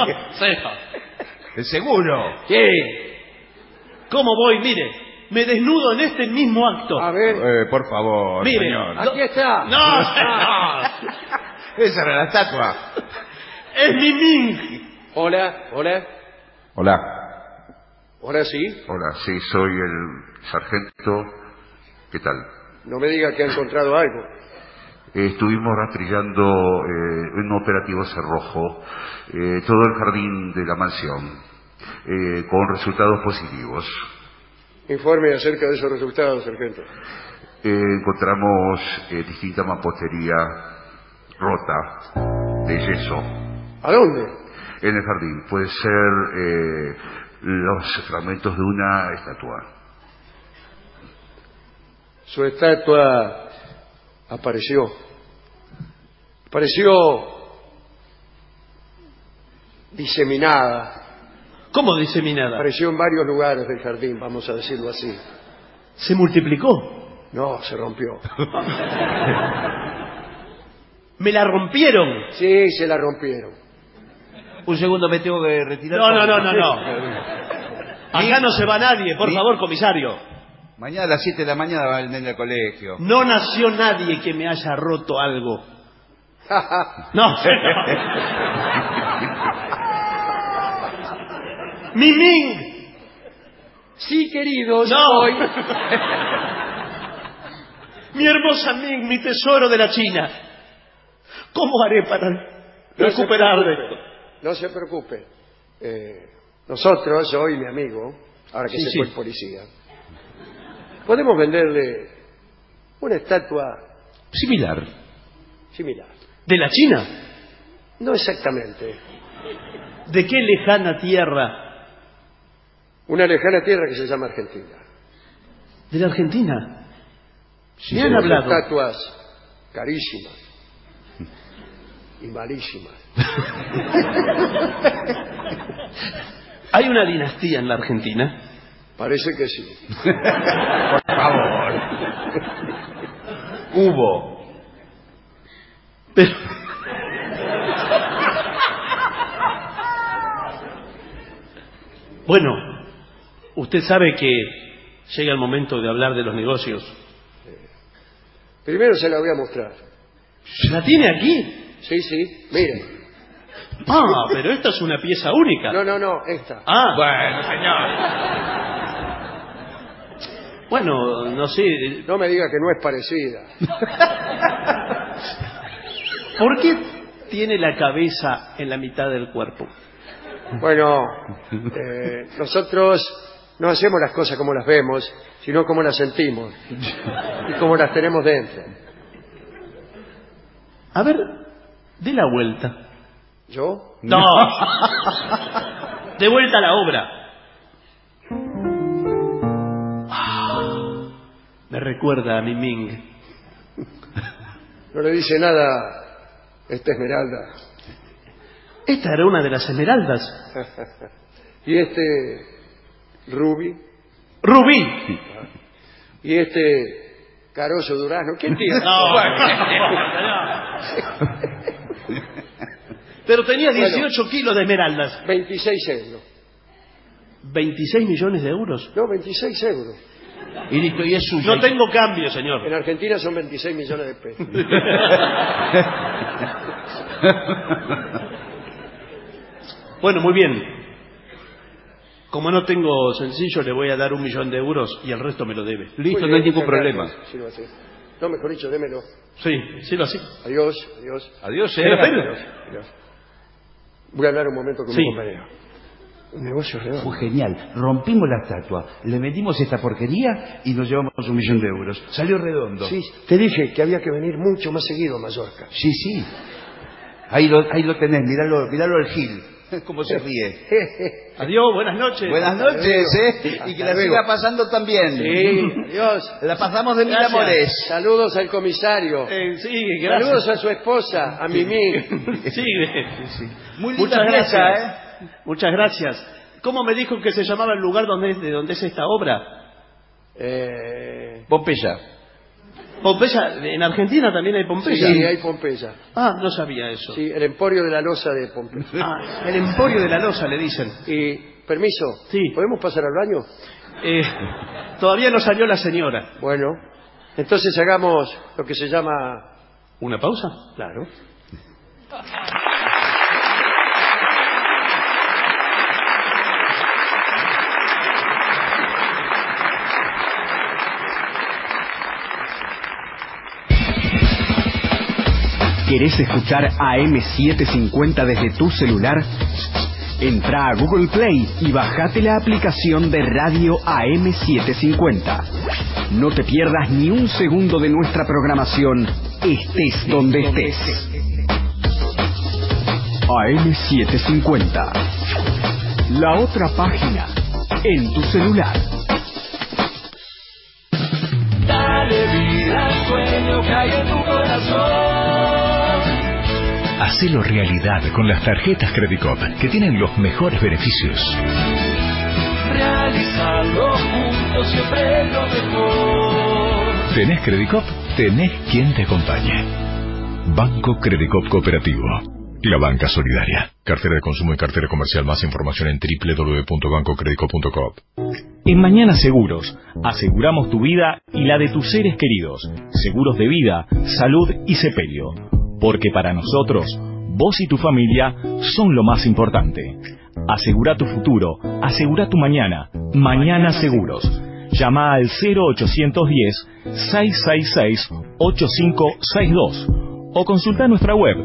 ¿Es seguro? Sí. ¿Cómo voy? Mire, me desnudo en este mismo acto. A ver. Por favor, mire, señor. Aquí está. No. Esa era la estatua. Es mi Ming. Hola. ¿Ahora sí? Hola, sí, soy el sargento. ¿Qué tal? No me diga que ha encontrado algo. Estuvimos rastrillando un operativo cerrojo todo el jardín de la mansión con resultados positivos. Informe acerca de esos resultados, sargento. Encontramos distinta mampostería rota de yeso. ¿A dónde? En el jardín. Puede ser los fragmentos de una estatua. Su estatua apareció diseminada. ¿Cómo diseminada? Apareció en varios lugares del jardín, vamos a decirlo así. ¿Se multiplicó? No, se rompió. ¿Me la rompieron? Sí, se la rompieron. Un segundo, me tengo que retirar. No. Acá no se va nadie, por favor, comisario. Mañana a las 7 de la mañana va el nene al colegio. No nació nadie que me haya roto algo. No. ¡Mimín! Sí, querido, no. Soy. Mi hermosa Ming, mi tesoro de la China. ¿Cómo haré para recuperar esto? No se preocupe. Nosotros, yo y mi amigo, ahora que se fue el policía, podemos venderle una estatua similar. ¿De la China? No exactamente. ¿De qué lejana tierra? Una lejana tierra que se llama Argentina. ¿De la Argentina? Sí, me han hablado. Estatuas carísimas y malísimas. ¿Hay una dinastía en la Argentina? Parece que sí. Por favor. Hubo. Pero... Bueno, usted sabe que llega el momento de hablar de los negocios. Primero se la voy a mostrar. ¿La tiene aquí? Sí, mire. Ah, pero esta es una pieza única. No, esta. Ah, bueno, señor. Bueno, no sé. No me diga que no es parecida. ¿Por qué tiene la cabeza en la mitad del cuerpo? Bueno, nosotros no hacemos las cosas como las vemos, sino como las sentimos y como las tenemos dentro. A ver, dé la vuelta. ¿Yo? No. De vuelta a la obra. Me recuerda a mi Ming. No le dice nada esta esmeralda. Esta era una de las esmeraldas. ¿Y este rubí? ¡Rubí! ¿Y este carozo durazno? ¿Quién tiene? No. Pero tenía 18 kilos de esmeraldas. 26 euros. ¿26 millones de euros? No, 26 euros. Y listo, y es suyo. No tengo cambio, señor. En Argentina son 26 millones de pesos. Bueno, muy bien. Como no tengo sencillo, le voy a dar 1 millón de euros y el resto me lo debe. Listo, no hay ningún problema. Sí, lo hace. No, mejor dicho, démelo. Sí, lo hace. Adiós. Adiós, Adiós. Voy a hablar un momento con mi compañero. Un negocio redondo. Fue genial. Rompimos la estatua, le vendimos esta porquería y nos llevamos 1 millón de euros. Salió redondo. Sí, te dije que había que venir mucho más seguido a Mallorca. Sí. Ahí lo tenés, míralo al Gil. Cómo se ríe. Adiós, buenas noches. Buenas noches, y que la siga pasando también. Sí, adiós. La pasamos de mil amores. Saludos al comisario. Sí, gracias. Saludos a su esposa, a Mimí. Sí. Muy Muchas linda gracias. pieza, Muchas gracias. ¿Cómo me dijo que se llamaba el lugar de donde es esta obra? Pompeya. Pompeya, en Argentina también hay Pompeya. Sí, hay Pompeya. Ah, no sabía eso. Sí, el Emporio de la Loza de Pompeya. Ah, el Emporio de la Loza le dicen. Y, permiso, sí. ¿Podemos pasar al baño? Todavía no salió la señora. Bueno, entonces hagamos lo que se llama... ¿Una pausa? Claro. ¿Querés escuchar AM750 desde tu celular? Entra a Google Play y bajate la aplicación de Radio AM750. No te pierdas ni un segundo de nuestra programación, estés donde estés. AM750. La otra página en tu celular. Dale vida al sueño que hay en tu corazón. Hacelo realidad con las tarjetas Credicop, que tienen los mejores beneficios. Realizarlo juntos siempre es lo mejor. ¿Tenés Credicop? Tenés quien te acompañe. Banco Credicop Cooperativo. La banca solidaria. Cartera de consumo y cartera comercial. Más información en www.bancocredico.coop. En Mañana Seguros, aseguramos tu vida y la de tus seres queridos. Seguros de vida, salud y sepelio. Porque para nosotros, vos y tu familia son lo más importante. Asegura tu futuro, asegura tu mañana. Mañana Seguros. Llama al 0810-666-8562 o consulta nuestra web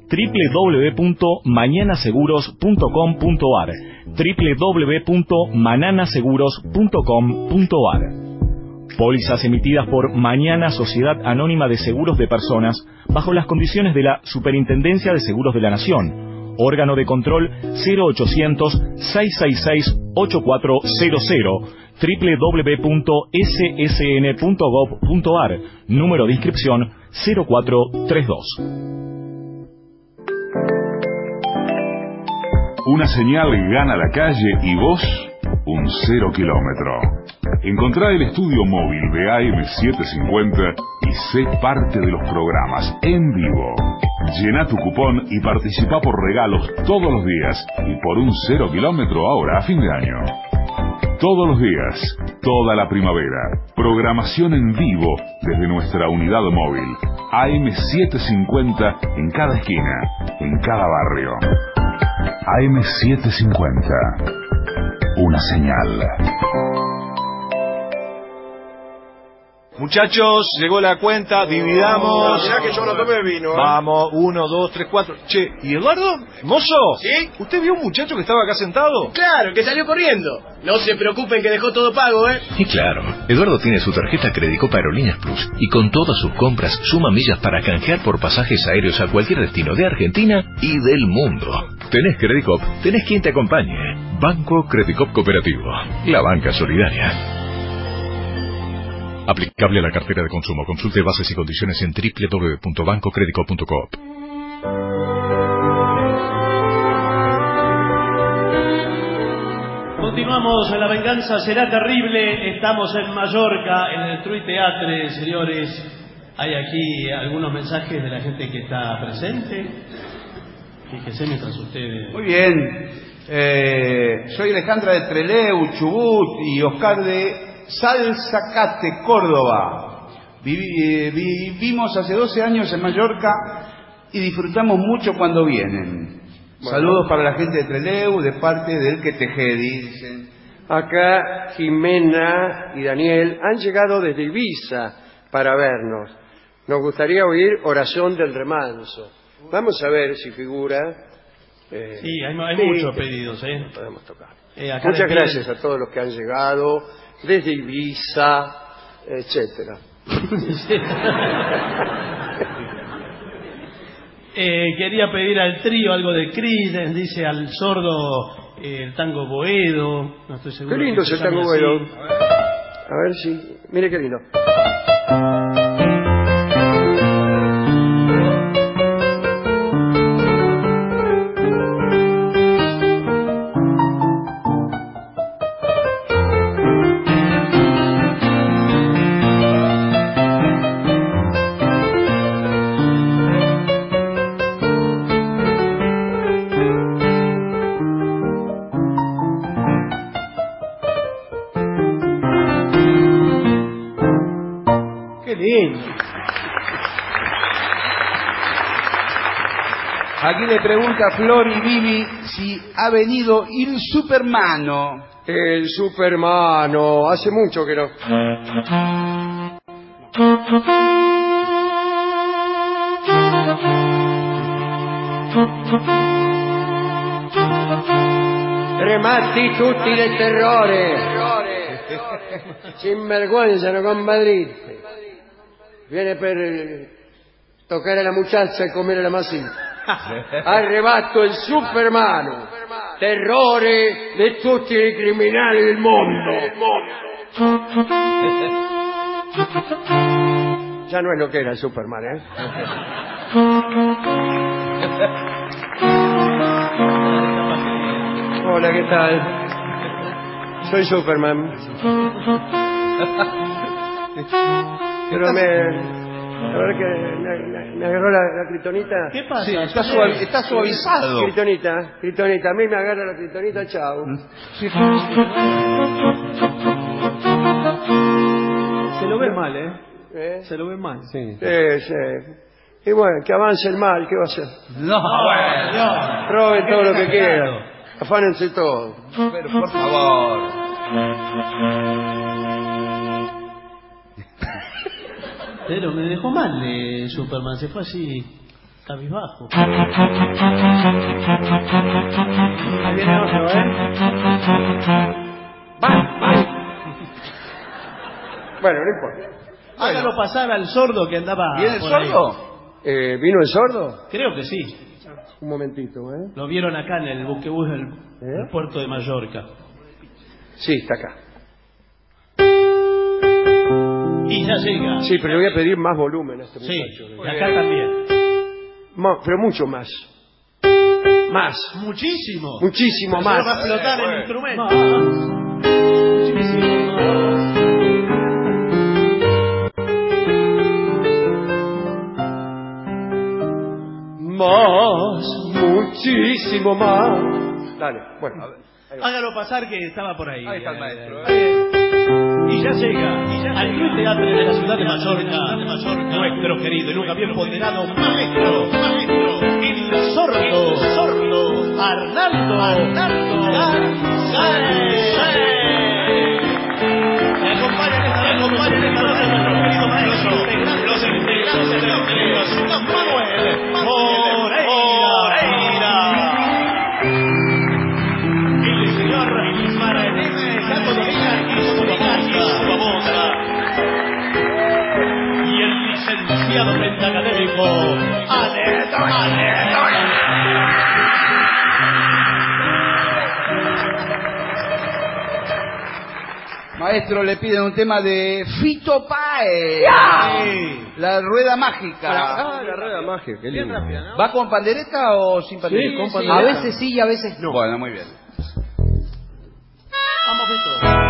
www.mañanaseguros.com.ar www.mananaseguros.com.ar. Pólizas emitidas por Mañana Sociedad Anónima de Seguros de Personas bajo las condiciones de la Superintendencia de Seguros de la Nación. Órgano de control 0800-666-8400 www.ssn.gov.ar. Número de inscripción 0432. Una señal gana la calle y vos un 0 kilómetro. Encontrá el estudio móvil de AM750 y sé parte de los programas en vivo. Llená tu cupón y participa por regalos todos los días y por un 0 kilómetro ahora a fin de año. Todos los días, toda la primavera, programación en vivo desde nuestra unidad móvil. AM750 en cada esquina, en cada barrio. AM750, una señal. Muchachos, llegó la cuenta, dividamos. Mirá que yo no tomé vino. Vamos, 1, 2, 3, 4. Che, ¿y Eduardo? ¿Mozo? ¿Sí? ¿Usted vio un muchacho que estaba acá sentado? Claro, que salió corriendo. No se preocupen que dejó todo pago, ¿eh? Y claro, Eduardo tiene su tarjeta Credicop Aerolíneas Plus y con todas sus compras suma millas para canjear por pasajes aéreos a cualquier destino de Argentina y del mundo. Tenés Credicop, tenés quien te acompañe. Banco Credicop Cooperativo, la banca solidaria. Aplicable a la cartera de consumo. Consulte bases y condiciones en www.bancocredico.coop. Continuamos en La Venganza Será Terrible. Estamos en Mallorca, en el Trui Teatre, señores. Hay aquí algunos mensajes de la gente que está presente. Fíjese mientras ustedes... Muy bien. Soy Alejandra de Trelew, Chubut y Oscar de Salzacate, Córdoba. Vivimos hace 12 años en Mallorca y disfrutamos mucho cuando vienen. Bueno. Saludos para la gente de Trelew, de parte del que Tejedi, dicen. Acá Jimena y Daniel han llegado desde Ibiza para vernos. Nos gustaría oír Oración del Remanso. Vamos a ver si figura. Sí, hay muchos pedidos, podemos tocar. Muchas gracias a todos los que han llegado desde Ibiza, etcétera. Quería pedir al trío algo de Creedence, dice al sordo el tango Boedo. No estoy seguro. Qué lindo ese tango Boedo. A ver si. Mire qué lindo. Aquí le pregunta Flor y Vivi si ha venido el Supermano. El Supermano, hace mucho que no. Tremati tutti del terrore. Sinvergüenza, no compadrite. Viene per toccare la muchacha e comere la masita. Arrivato il Supermano, terrore di tutti i criminali del mondo. Ya no es lo que era el Superman, ¿eh? Hola, ¿qué tal? Soy Superman. Pero A ver que me agarró la kritonita. ¿Qué pasa? Sí, está suavizado. Kritonita, a mí me agarra la kritonita, chao. Se lo ve mal, ¿eh? Se lo ve mal. Sí. Y bueno, que avance el mal, ¿qué va a hacer? No, bueno. Roben todo lo que quieran. Afánense todo. Pero por favor. Pero me dejó mal Superman, se fue así, cabizbajo. Ahí viene otro, ¡Va! Bueno, no importa. Hágalo pasar al sordo que andaba. ¿Viene el por sordo? ¿Vino el sordo? ahí. Creo que sí. Un momentito, Lo vieron acá en el buquebús del puerto de Mallorca. Sí, está acá. Y ya llega. Sí, pero le voy a pedir más volumen a este Sí, muchacho. y acá también. Pero mucho más. Más. Muchísimo. Muchísimo Pero más. se va a explotar el instrumento. Muchísimo más. Muchísimo más. Dale, bueno, a ver. Hágalo pasar que estaba por ahí. Ahí está el maestro. Y ya llega al Club Teatro de la ciudad de Mallorca, nuestro querido y nunca bien ponderado maestro, el sordo, Arnaldo Gansay. Me acompañan esta noche nuestro querido maestro, los integrantes de los queridos Manuel Moreira. El señor Maranete Caco Dolina y su famosa. Y el licenciado pentacadémico Aneto. Maestro, le piden un tema de Fito Páez. Sí. La rueda mágica. La rueda mágica, qué lindo. ¿no? ¿Va con pandereta o sin pandereta? Sí, Con sí, pandereta. a veces sí y a veces no. Bueno, muy bien. Vamos, Beto.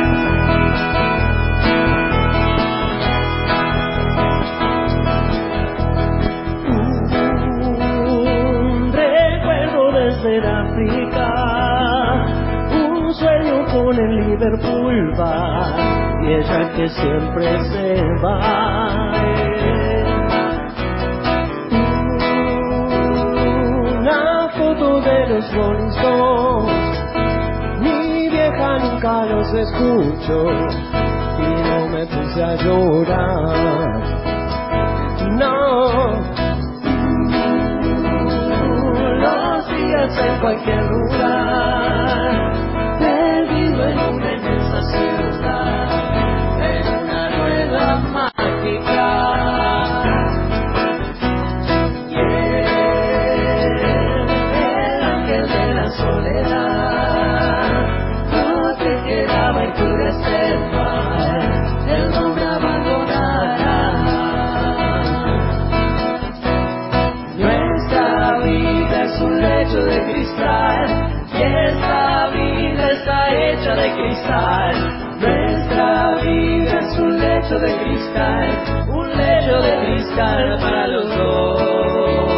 Recuerdo desde África un sueño con el Liverpool Bar y ella que siempre se va. Una foto de los Rolling Stones, mi vieja nunca los escuchó y no me puse a llorar. No. Los días en cualquier lugar, perdido en una inmensa ciudad, en una rueda mágica. Y el ángel de la soledad no te quedaba y tú reservas, él no me abandonará. Nuestra vida es un lecho de cristal y esta vida está hecha de cristal. Nuestra vida es un lecho de cristal para los dos.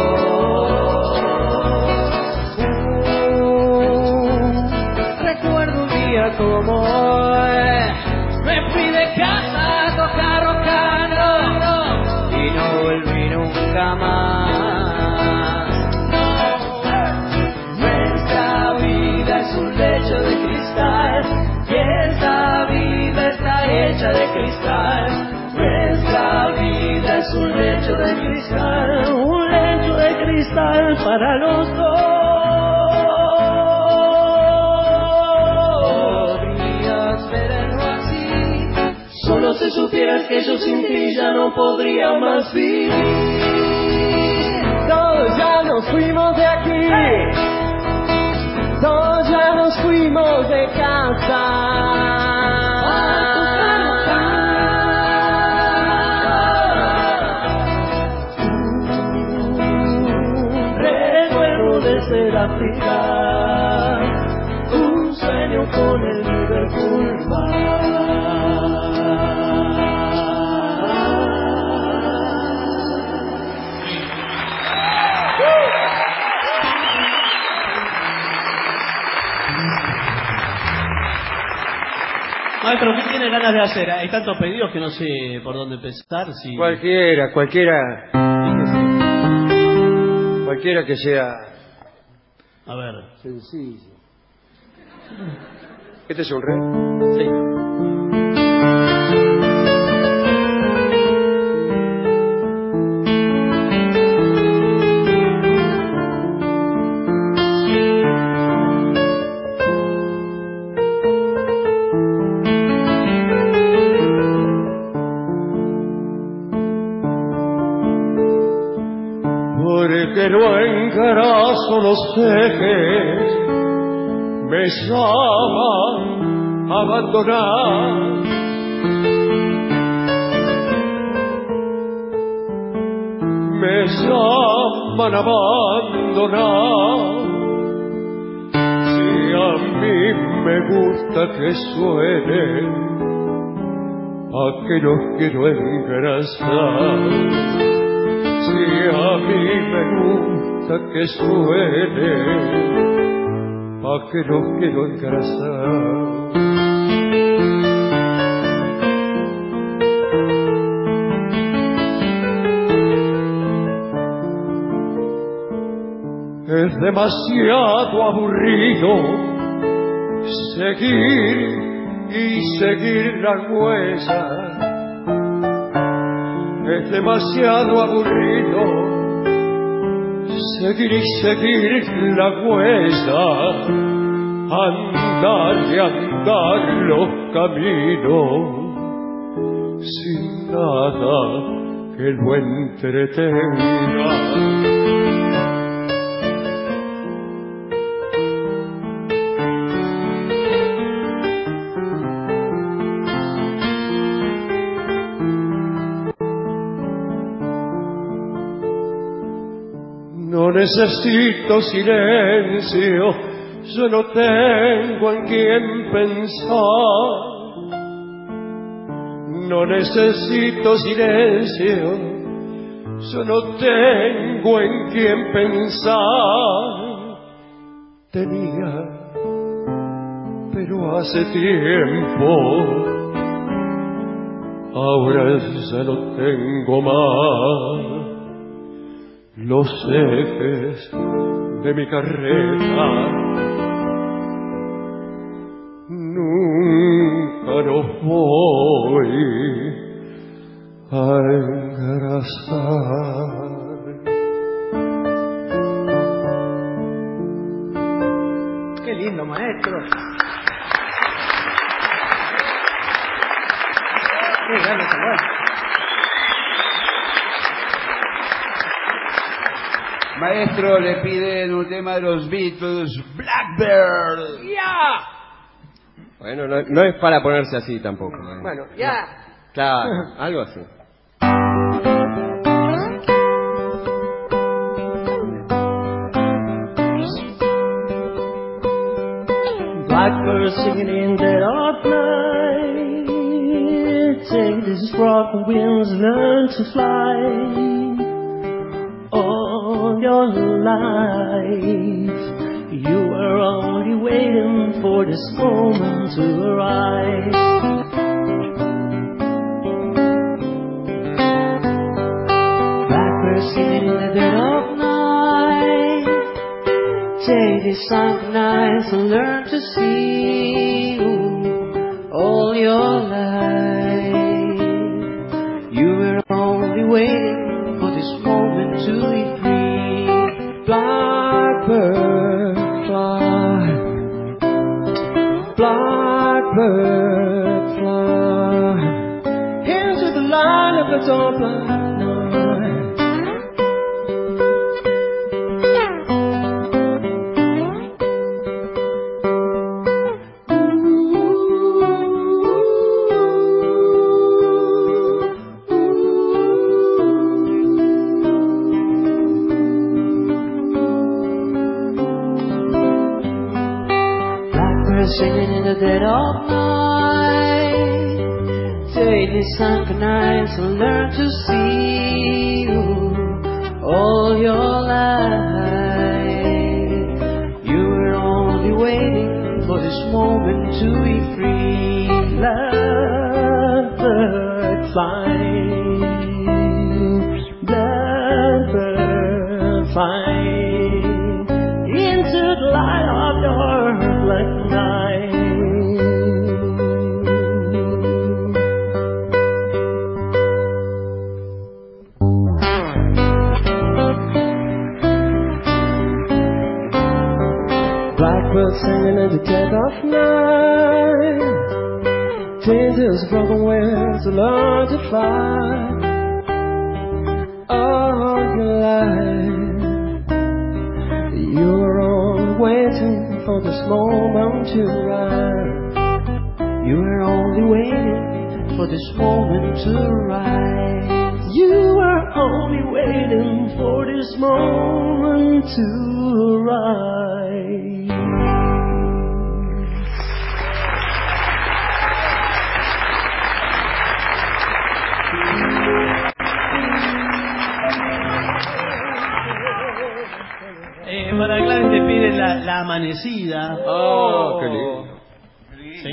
Recuerdo un día como hoy, me fui de casa a tocar rock and roll y no volví nunca más. Nuestra vida es un lecho de cristal y esta vida está hecha de cristal. Nuestra vida es un lecho de cristal para los dos. Podrías verlo así, solo si supieras que yo sin ti ya no podría más vivir. Todos ya nos fuimos de aquí, todos ya nos fuimos de casa. Recuerdo de ser África, un sueño con el Liverpool Bar. Maestro, ¿qué tiene ganas de hacer? Hay tantos pedidos que no sé por dónde empezar. Si... Cualquiera que sea. A ver. Sencillo. ¿Este es un re? Sí. Porque no encarazo los ejes, me llaman a abandonar. Me llaman a abandonar. Si a mí me gusta que suenen, ¿a qué los quiero engrasar? Si a mí me gusta que suene, ¿pa' qué los quiero engrasar? Es demasiado aburrido seguir y seguir la huella. Es demasiado aburrido seguir y seguir la huella, andar y andar los caminos sin nada que lo entretenga. No necesito silencio, yo no tengo en quién pensar. No necesito silencio, yo no tengo en quién pensar. Tenía, pero hace tiempo, ahora ya no tengo más. Los ejes de mi carreta nunca los voy a engrasar. Qué lindo, maestro. Qué grande esta voz. Maestro, le piden un tema de los Beatles, Blackbird. ¡Ya! Bueno, no es para ponerse así tampoco. Bueno, ya. Claro, algo así. Blackbird singing in dead of night. Take this rock winds, learn to fly. All your life, you were only waiting for this moment to arise. Blackbird singing in the dead of night. Take these sunk nights and learn to see you. All your life, you were only waiting for this moment to be free. Blackbird fly, blackbird fly, into the line of the dark black night. Singing in the dead of night. Take these sunken nights and learn to see you. All your life, you were only waiting for this moment to be free. blackbird flying, blackbird flying into the light of your black night. Blackbird singing in the dead of night, tinges broken wings to learn to fly. All your life you were only waiting for this moment to rise. You were only waiting for this moment to rise. You were only waiting for this moment to rise. Para Gladys te piden la amanecida. Oh, qué lindo. ¿Sí?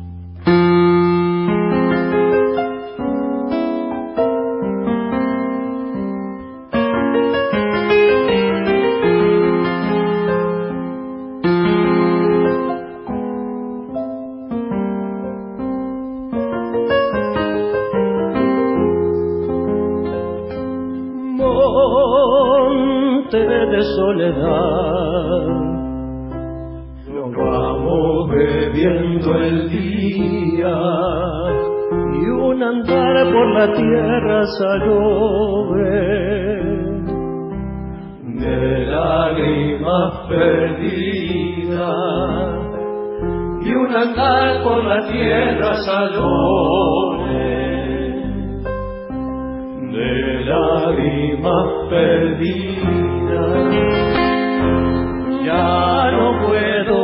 De soledad, nos vamos bebiendo el día y un andar por la tierra salobre de lágrimas perdidas y un andar por la tierra salobre de lágrimas perdidas. Ya no puedo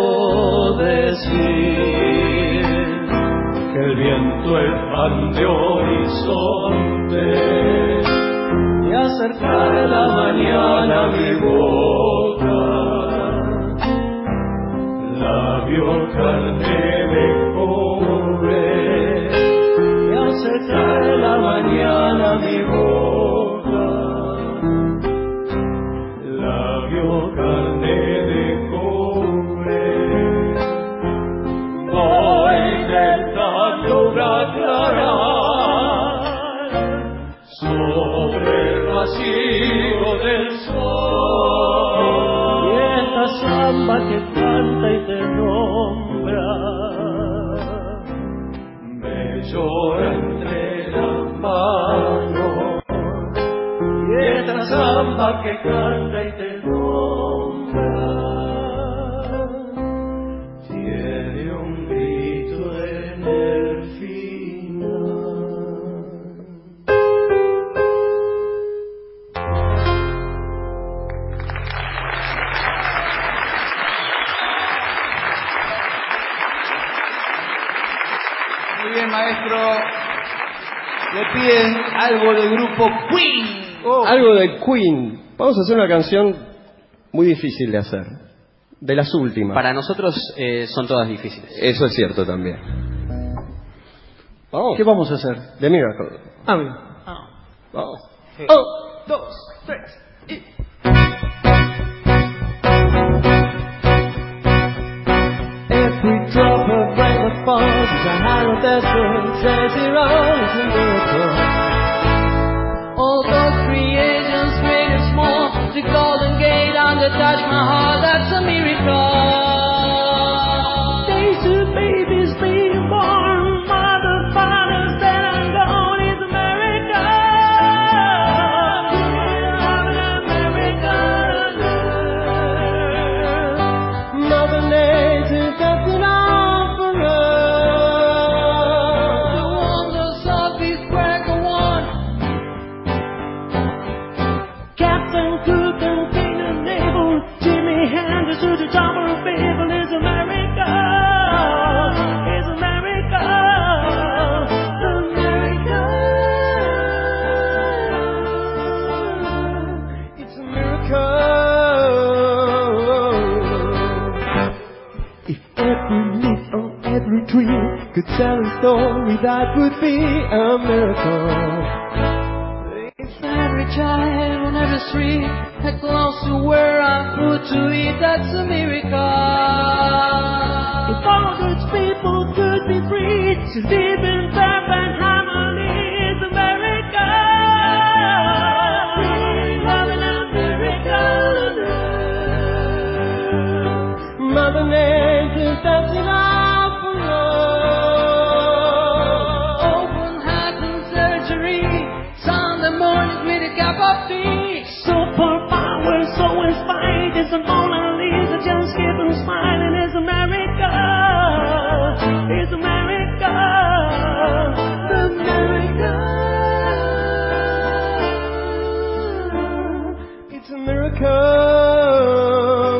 decir que el viento es pan de horizonte y acercar la mañana a mi boca, labios carne de cobre, y acercar la mañana a mi boca, labios carne de cobre. Voy intentando aclarar sobre el vacío del sol y esta samba que canta y te nombra me llora entre las manos y esta samba que canta y te nombra tiene un grito en el final. Muy bien, maestro. Le piden algo del grupo Queen. Algo de Queen. Vamos a hacer una canción muy difícil de hacer. De las últimas. Para nosotros son todas difíciles. Eso es cierto también. Vamos. ¿Qué vamos a hacer? The Miracle. Bien. Vamos. 1, 2, 3 y... Every drop of rain that falls is a hand that says it all is a miracle. All those creations great and small, the Golden Gate and the Taj Mahal, that's a miracle. Days of babies being born, mother, fathers dead and gone, it's a miracle. Mother Nature got it all for us. The wonders of this cracker one. Captain Cook and King and Naval, Jimmy Hendrix to the top of the bed. screen could tell a story that would be a miracle. It's every child on every street that close to where I food to eat, that's a miracle. If all those people could be free to live in love and harmony, it's a miracle. Loving a miracle. Mother Nature dancing out for love. Open heart and surgery, Sunday morning with a cup of tea. Superpower, so inspired, it's a Mona Lisa, just keep on smiling, it's a miracle. It's a miracle. The miracle. It's a miracle.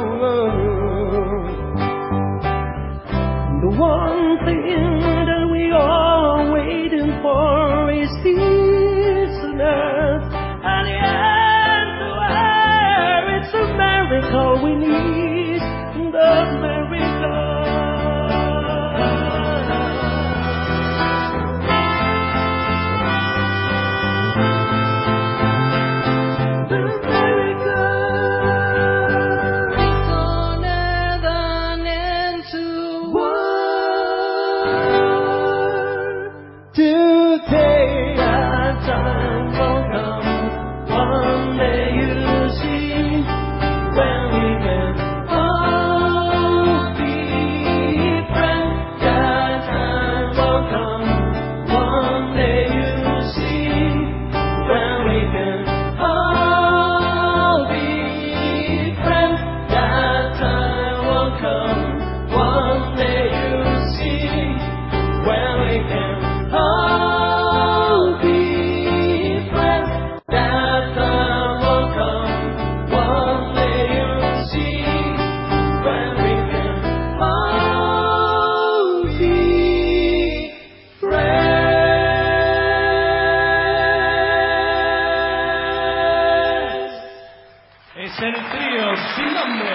The one thing that we are waiting for is peace on earth. And the answer, it's a miracle we need. The miracle. Today our time will come. One day you'll see when we can all be friends. That time will come. One day you'll see when we can all be friends. That time will come. One day you'll see when we can all be friends. That time will come. One day you'll see when we can all be friends. Es el trío sin nombre.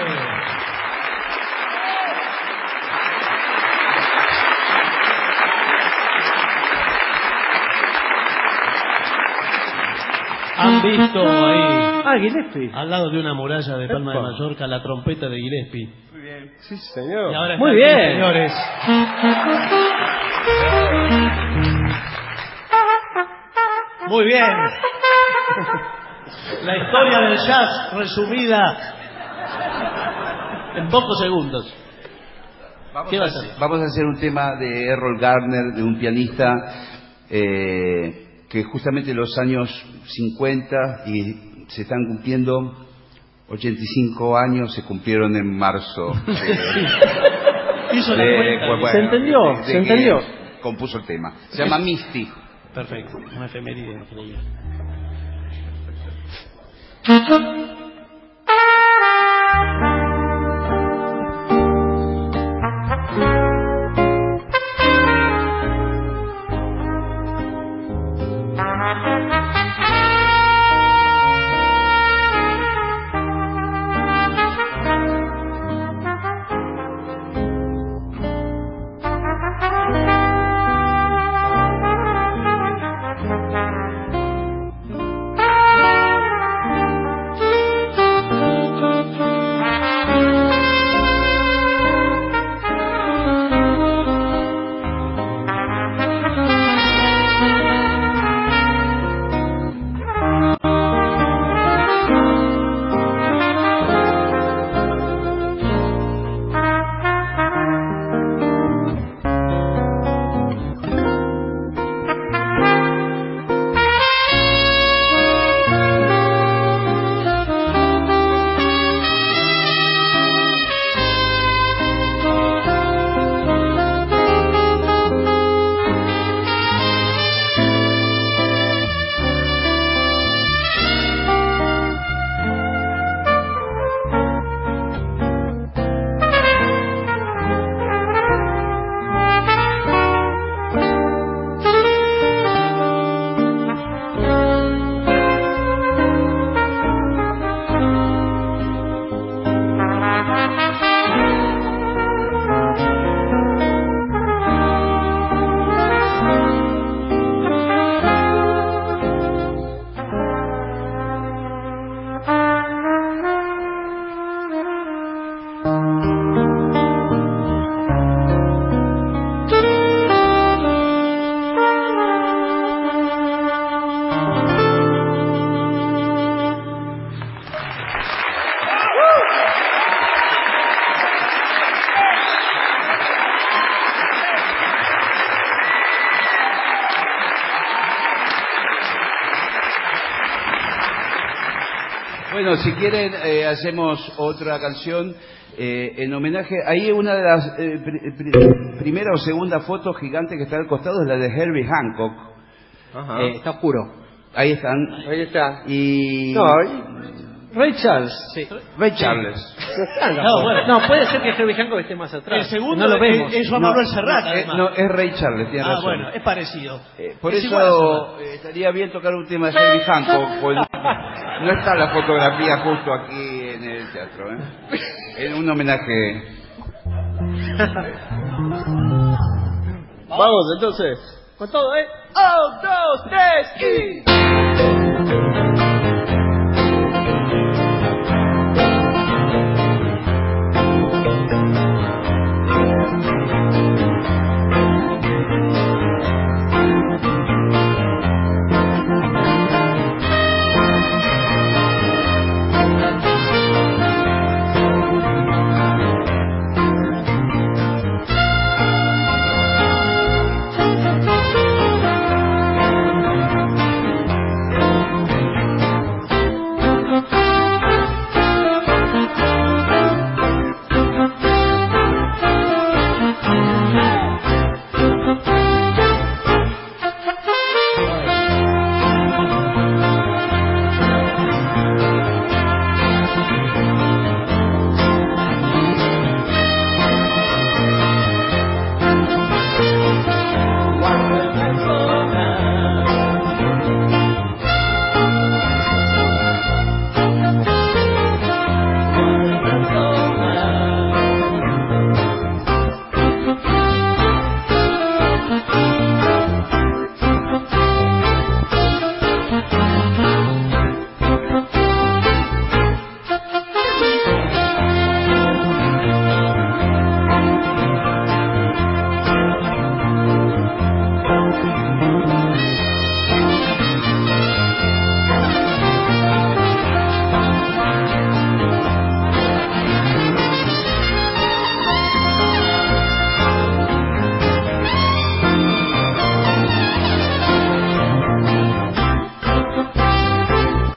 Han visto ahí, Gillespie. al lado de una muralla de Palma de Mallorca, la trompeta de Gillespie. Muy bien. Sí, señor. Y ahora Muy están aquí, bien. señores. Muy bien. La historia del jazz resumida en pocos segundos. ¿Qué vas a hacer? Vamos a hacer un tema de Errol Garner, de un pianista que justamente en los años 50 y se están cumpliendo 85 años, se cumplieron en marzo. Hizo la cuenta. Bueno, Se entendió, de se entendió. que compuso el tema. Se llama Misty. Perfecto, una efeméride increíble. Thank you. Bueno, si quieren, hacemos otra canción en homenaje. Ahí una de las primera o segunda fotos gigantes que está al costado es la de Herbie Hancock. Está oscuro. Ahí están. Ahí está. Y... No, Ray Charles. Sí. Ray Charles. No, bueno, no, puede ser que Herbie Hancock esté más atrás. El segundo no lo vemos. es Juan Manuel Serrat, además. No, es Ray Charles, tiene razón. Bueno, es parecido. Por Es eso estaría bien tocar un tema de Herbie Hancock, pues no está la fotografía justo aquí en el teatro, ¿eh? Es un homenaje. Vamos, entonces. Con todo, ¿eh? 1, 2, 3 y...